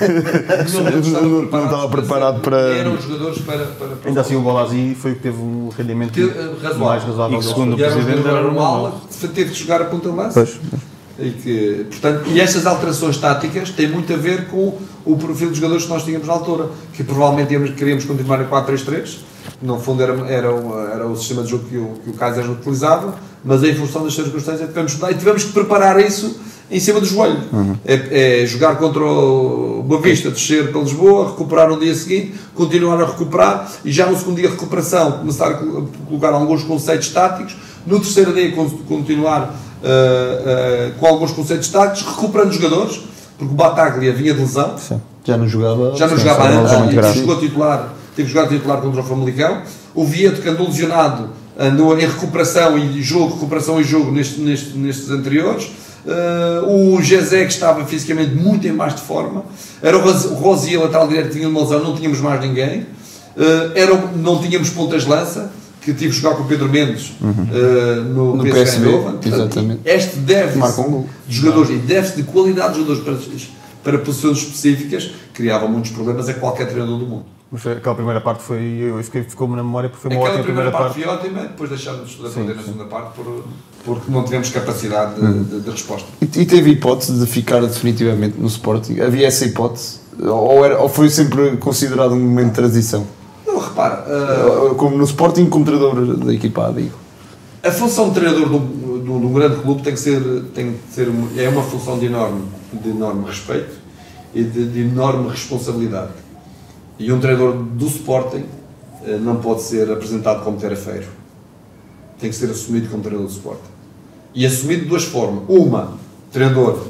Não, não não estava preparado para. Eram os jogadores para. para, para Ainda assim o Bolazzi foi o que teve um rendimento Teve, uh, razoável. mais razoável. E que segundo o E era um Presidente jogador era normal, normal. teve de jogar a ponta de lança. Pois. E, que, portanto, e estas alterações táticas têm muito a ver com o perfil dos jogadores que nós tínhamos na altura, que provavelmente íamos, queríamos continuar em quatro três três, no fundo era, era, o, era o sistema de jogo que o, que o Kaiser utilizava, mas em função das circunstâncias tivemos, e tivemos que preparar isso em cima do joelho. Uhum. É, é jogar contra o Boa Vista, descer para Lisboa, recuperar no dia seguinte, continuar a recuperar e já no segundo dia de recuperação começar a colocar alguns conceitos táticos, no terceiro dia continuar Uh, uh, com alguns conceitos táticos, recuperando jogadores, porque o Bataglia vinha de lesão, Sim. já não jogava, já não sim, jogava sim, antes, não, e chegou a titular, teve que jogar titular contra o Famalicão. O Vieto, que andou lesionado, andou em recuperação e jogo, recuperação e jogo neste, neste, nestes anteriores. Uh, o Jezé, que estava fisicamente muito em mais de forma, era o Rosia, lateral direito, tinha uma lesão, não tínhamos mais ninguém, uh, era, não tínhamos pontas de lança, que tive que jogar com o Pedro Mendes uhum. uh, no, no P S V Eindhoven. Exatamente. Este deve-se um de jogadores e deve-se de qualidade de jogadores para, para posições específicas, criava muitos problemas a qualquer treinador do mundo. Mas aquela primeira parte foi, eu fiquei, ficou-me na memória porque foi uma Aquela ótima primeira, primeira parte, parte. foi ótima, depois deixámos de estudar na segunda parte por, porque não tivemos capacidade de, uhum. de, de resposta. E, e teve hipótese de ficar definitivamente no Sporting? Havia essa hipótese? Ou, era, ou foi sempre considerado um momento de transição? Não, repara, uh, como no Sporting, como treinador da equipa, digo. A função de treinador de um, de um grande clube tem que ser, tem que ser é uma função de enorme, de enorme respeito e de, de enorme responsabilidade. E um treinador do Sporting uh, não pode ser apresentado como terafeiro. Tem que ser assumido como treinador do Sporting. E assumido de duas formas. Uma, treinador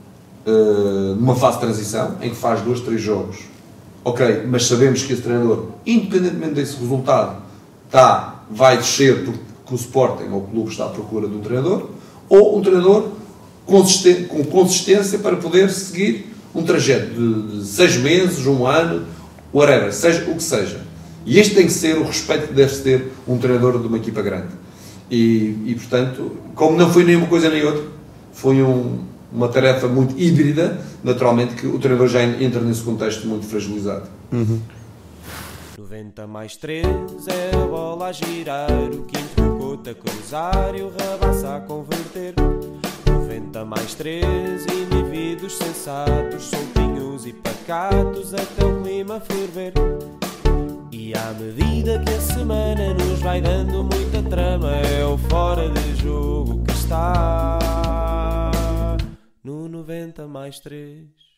uh, numa fase de transição, em que faz dois, três jogos. Ok, mas sabemos que esse treinador, independentemente desse resultado, está, vai descer porque o Sporting ou o clube está à procura de um treinador, ou um treinador consistente, com consistência para poder seguir um trajeto de, de seis meses, um ano, whatever, seja o que seja. E este tem que ser o respeito que deve ter um treinador de uma equipa grande. E, e portanto, como não foi nenhuma coisa nem outra, foi um... uma tarefa muito híbrida, naturalmente que o treinador já entra nesse contexto muito fragilizado. Uhum. noventa mais três é a bola a girar, o quinto cocoto a cruzar e o Rabassa a converter. noventa mais três, indivíduos sensatos, soltinhos e pacatos até o clima ferver. E à medida que a semana nos vai dando muita trama, é o fora de jogo que está no noventa mais três.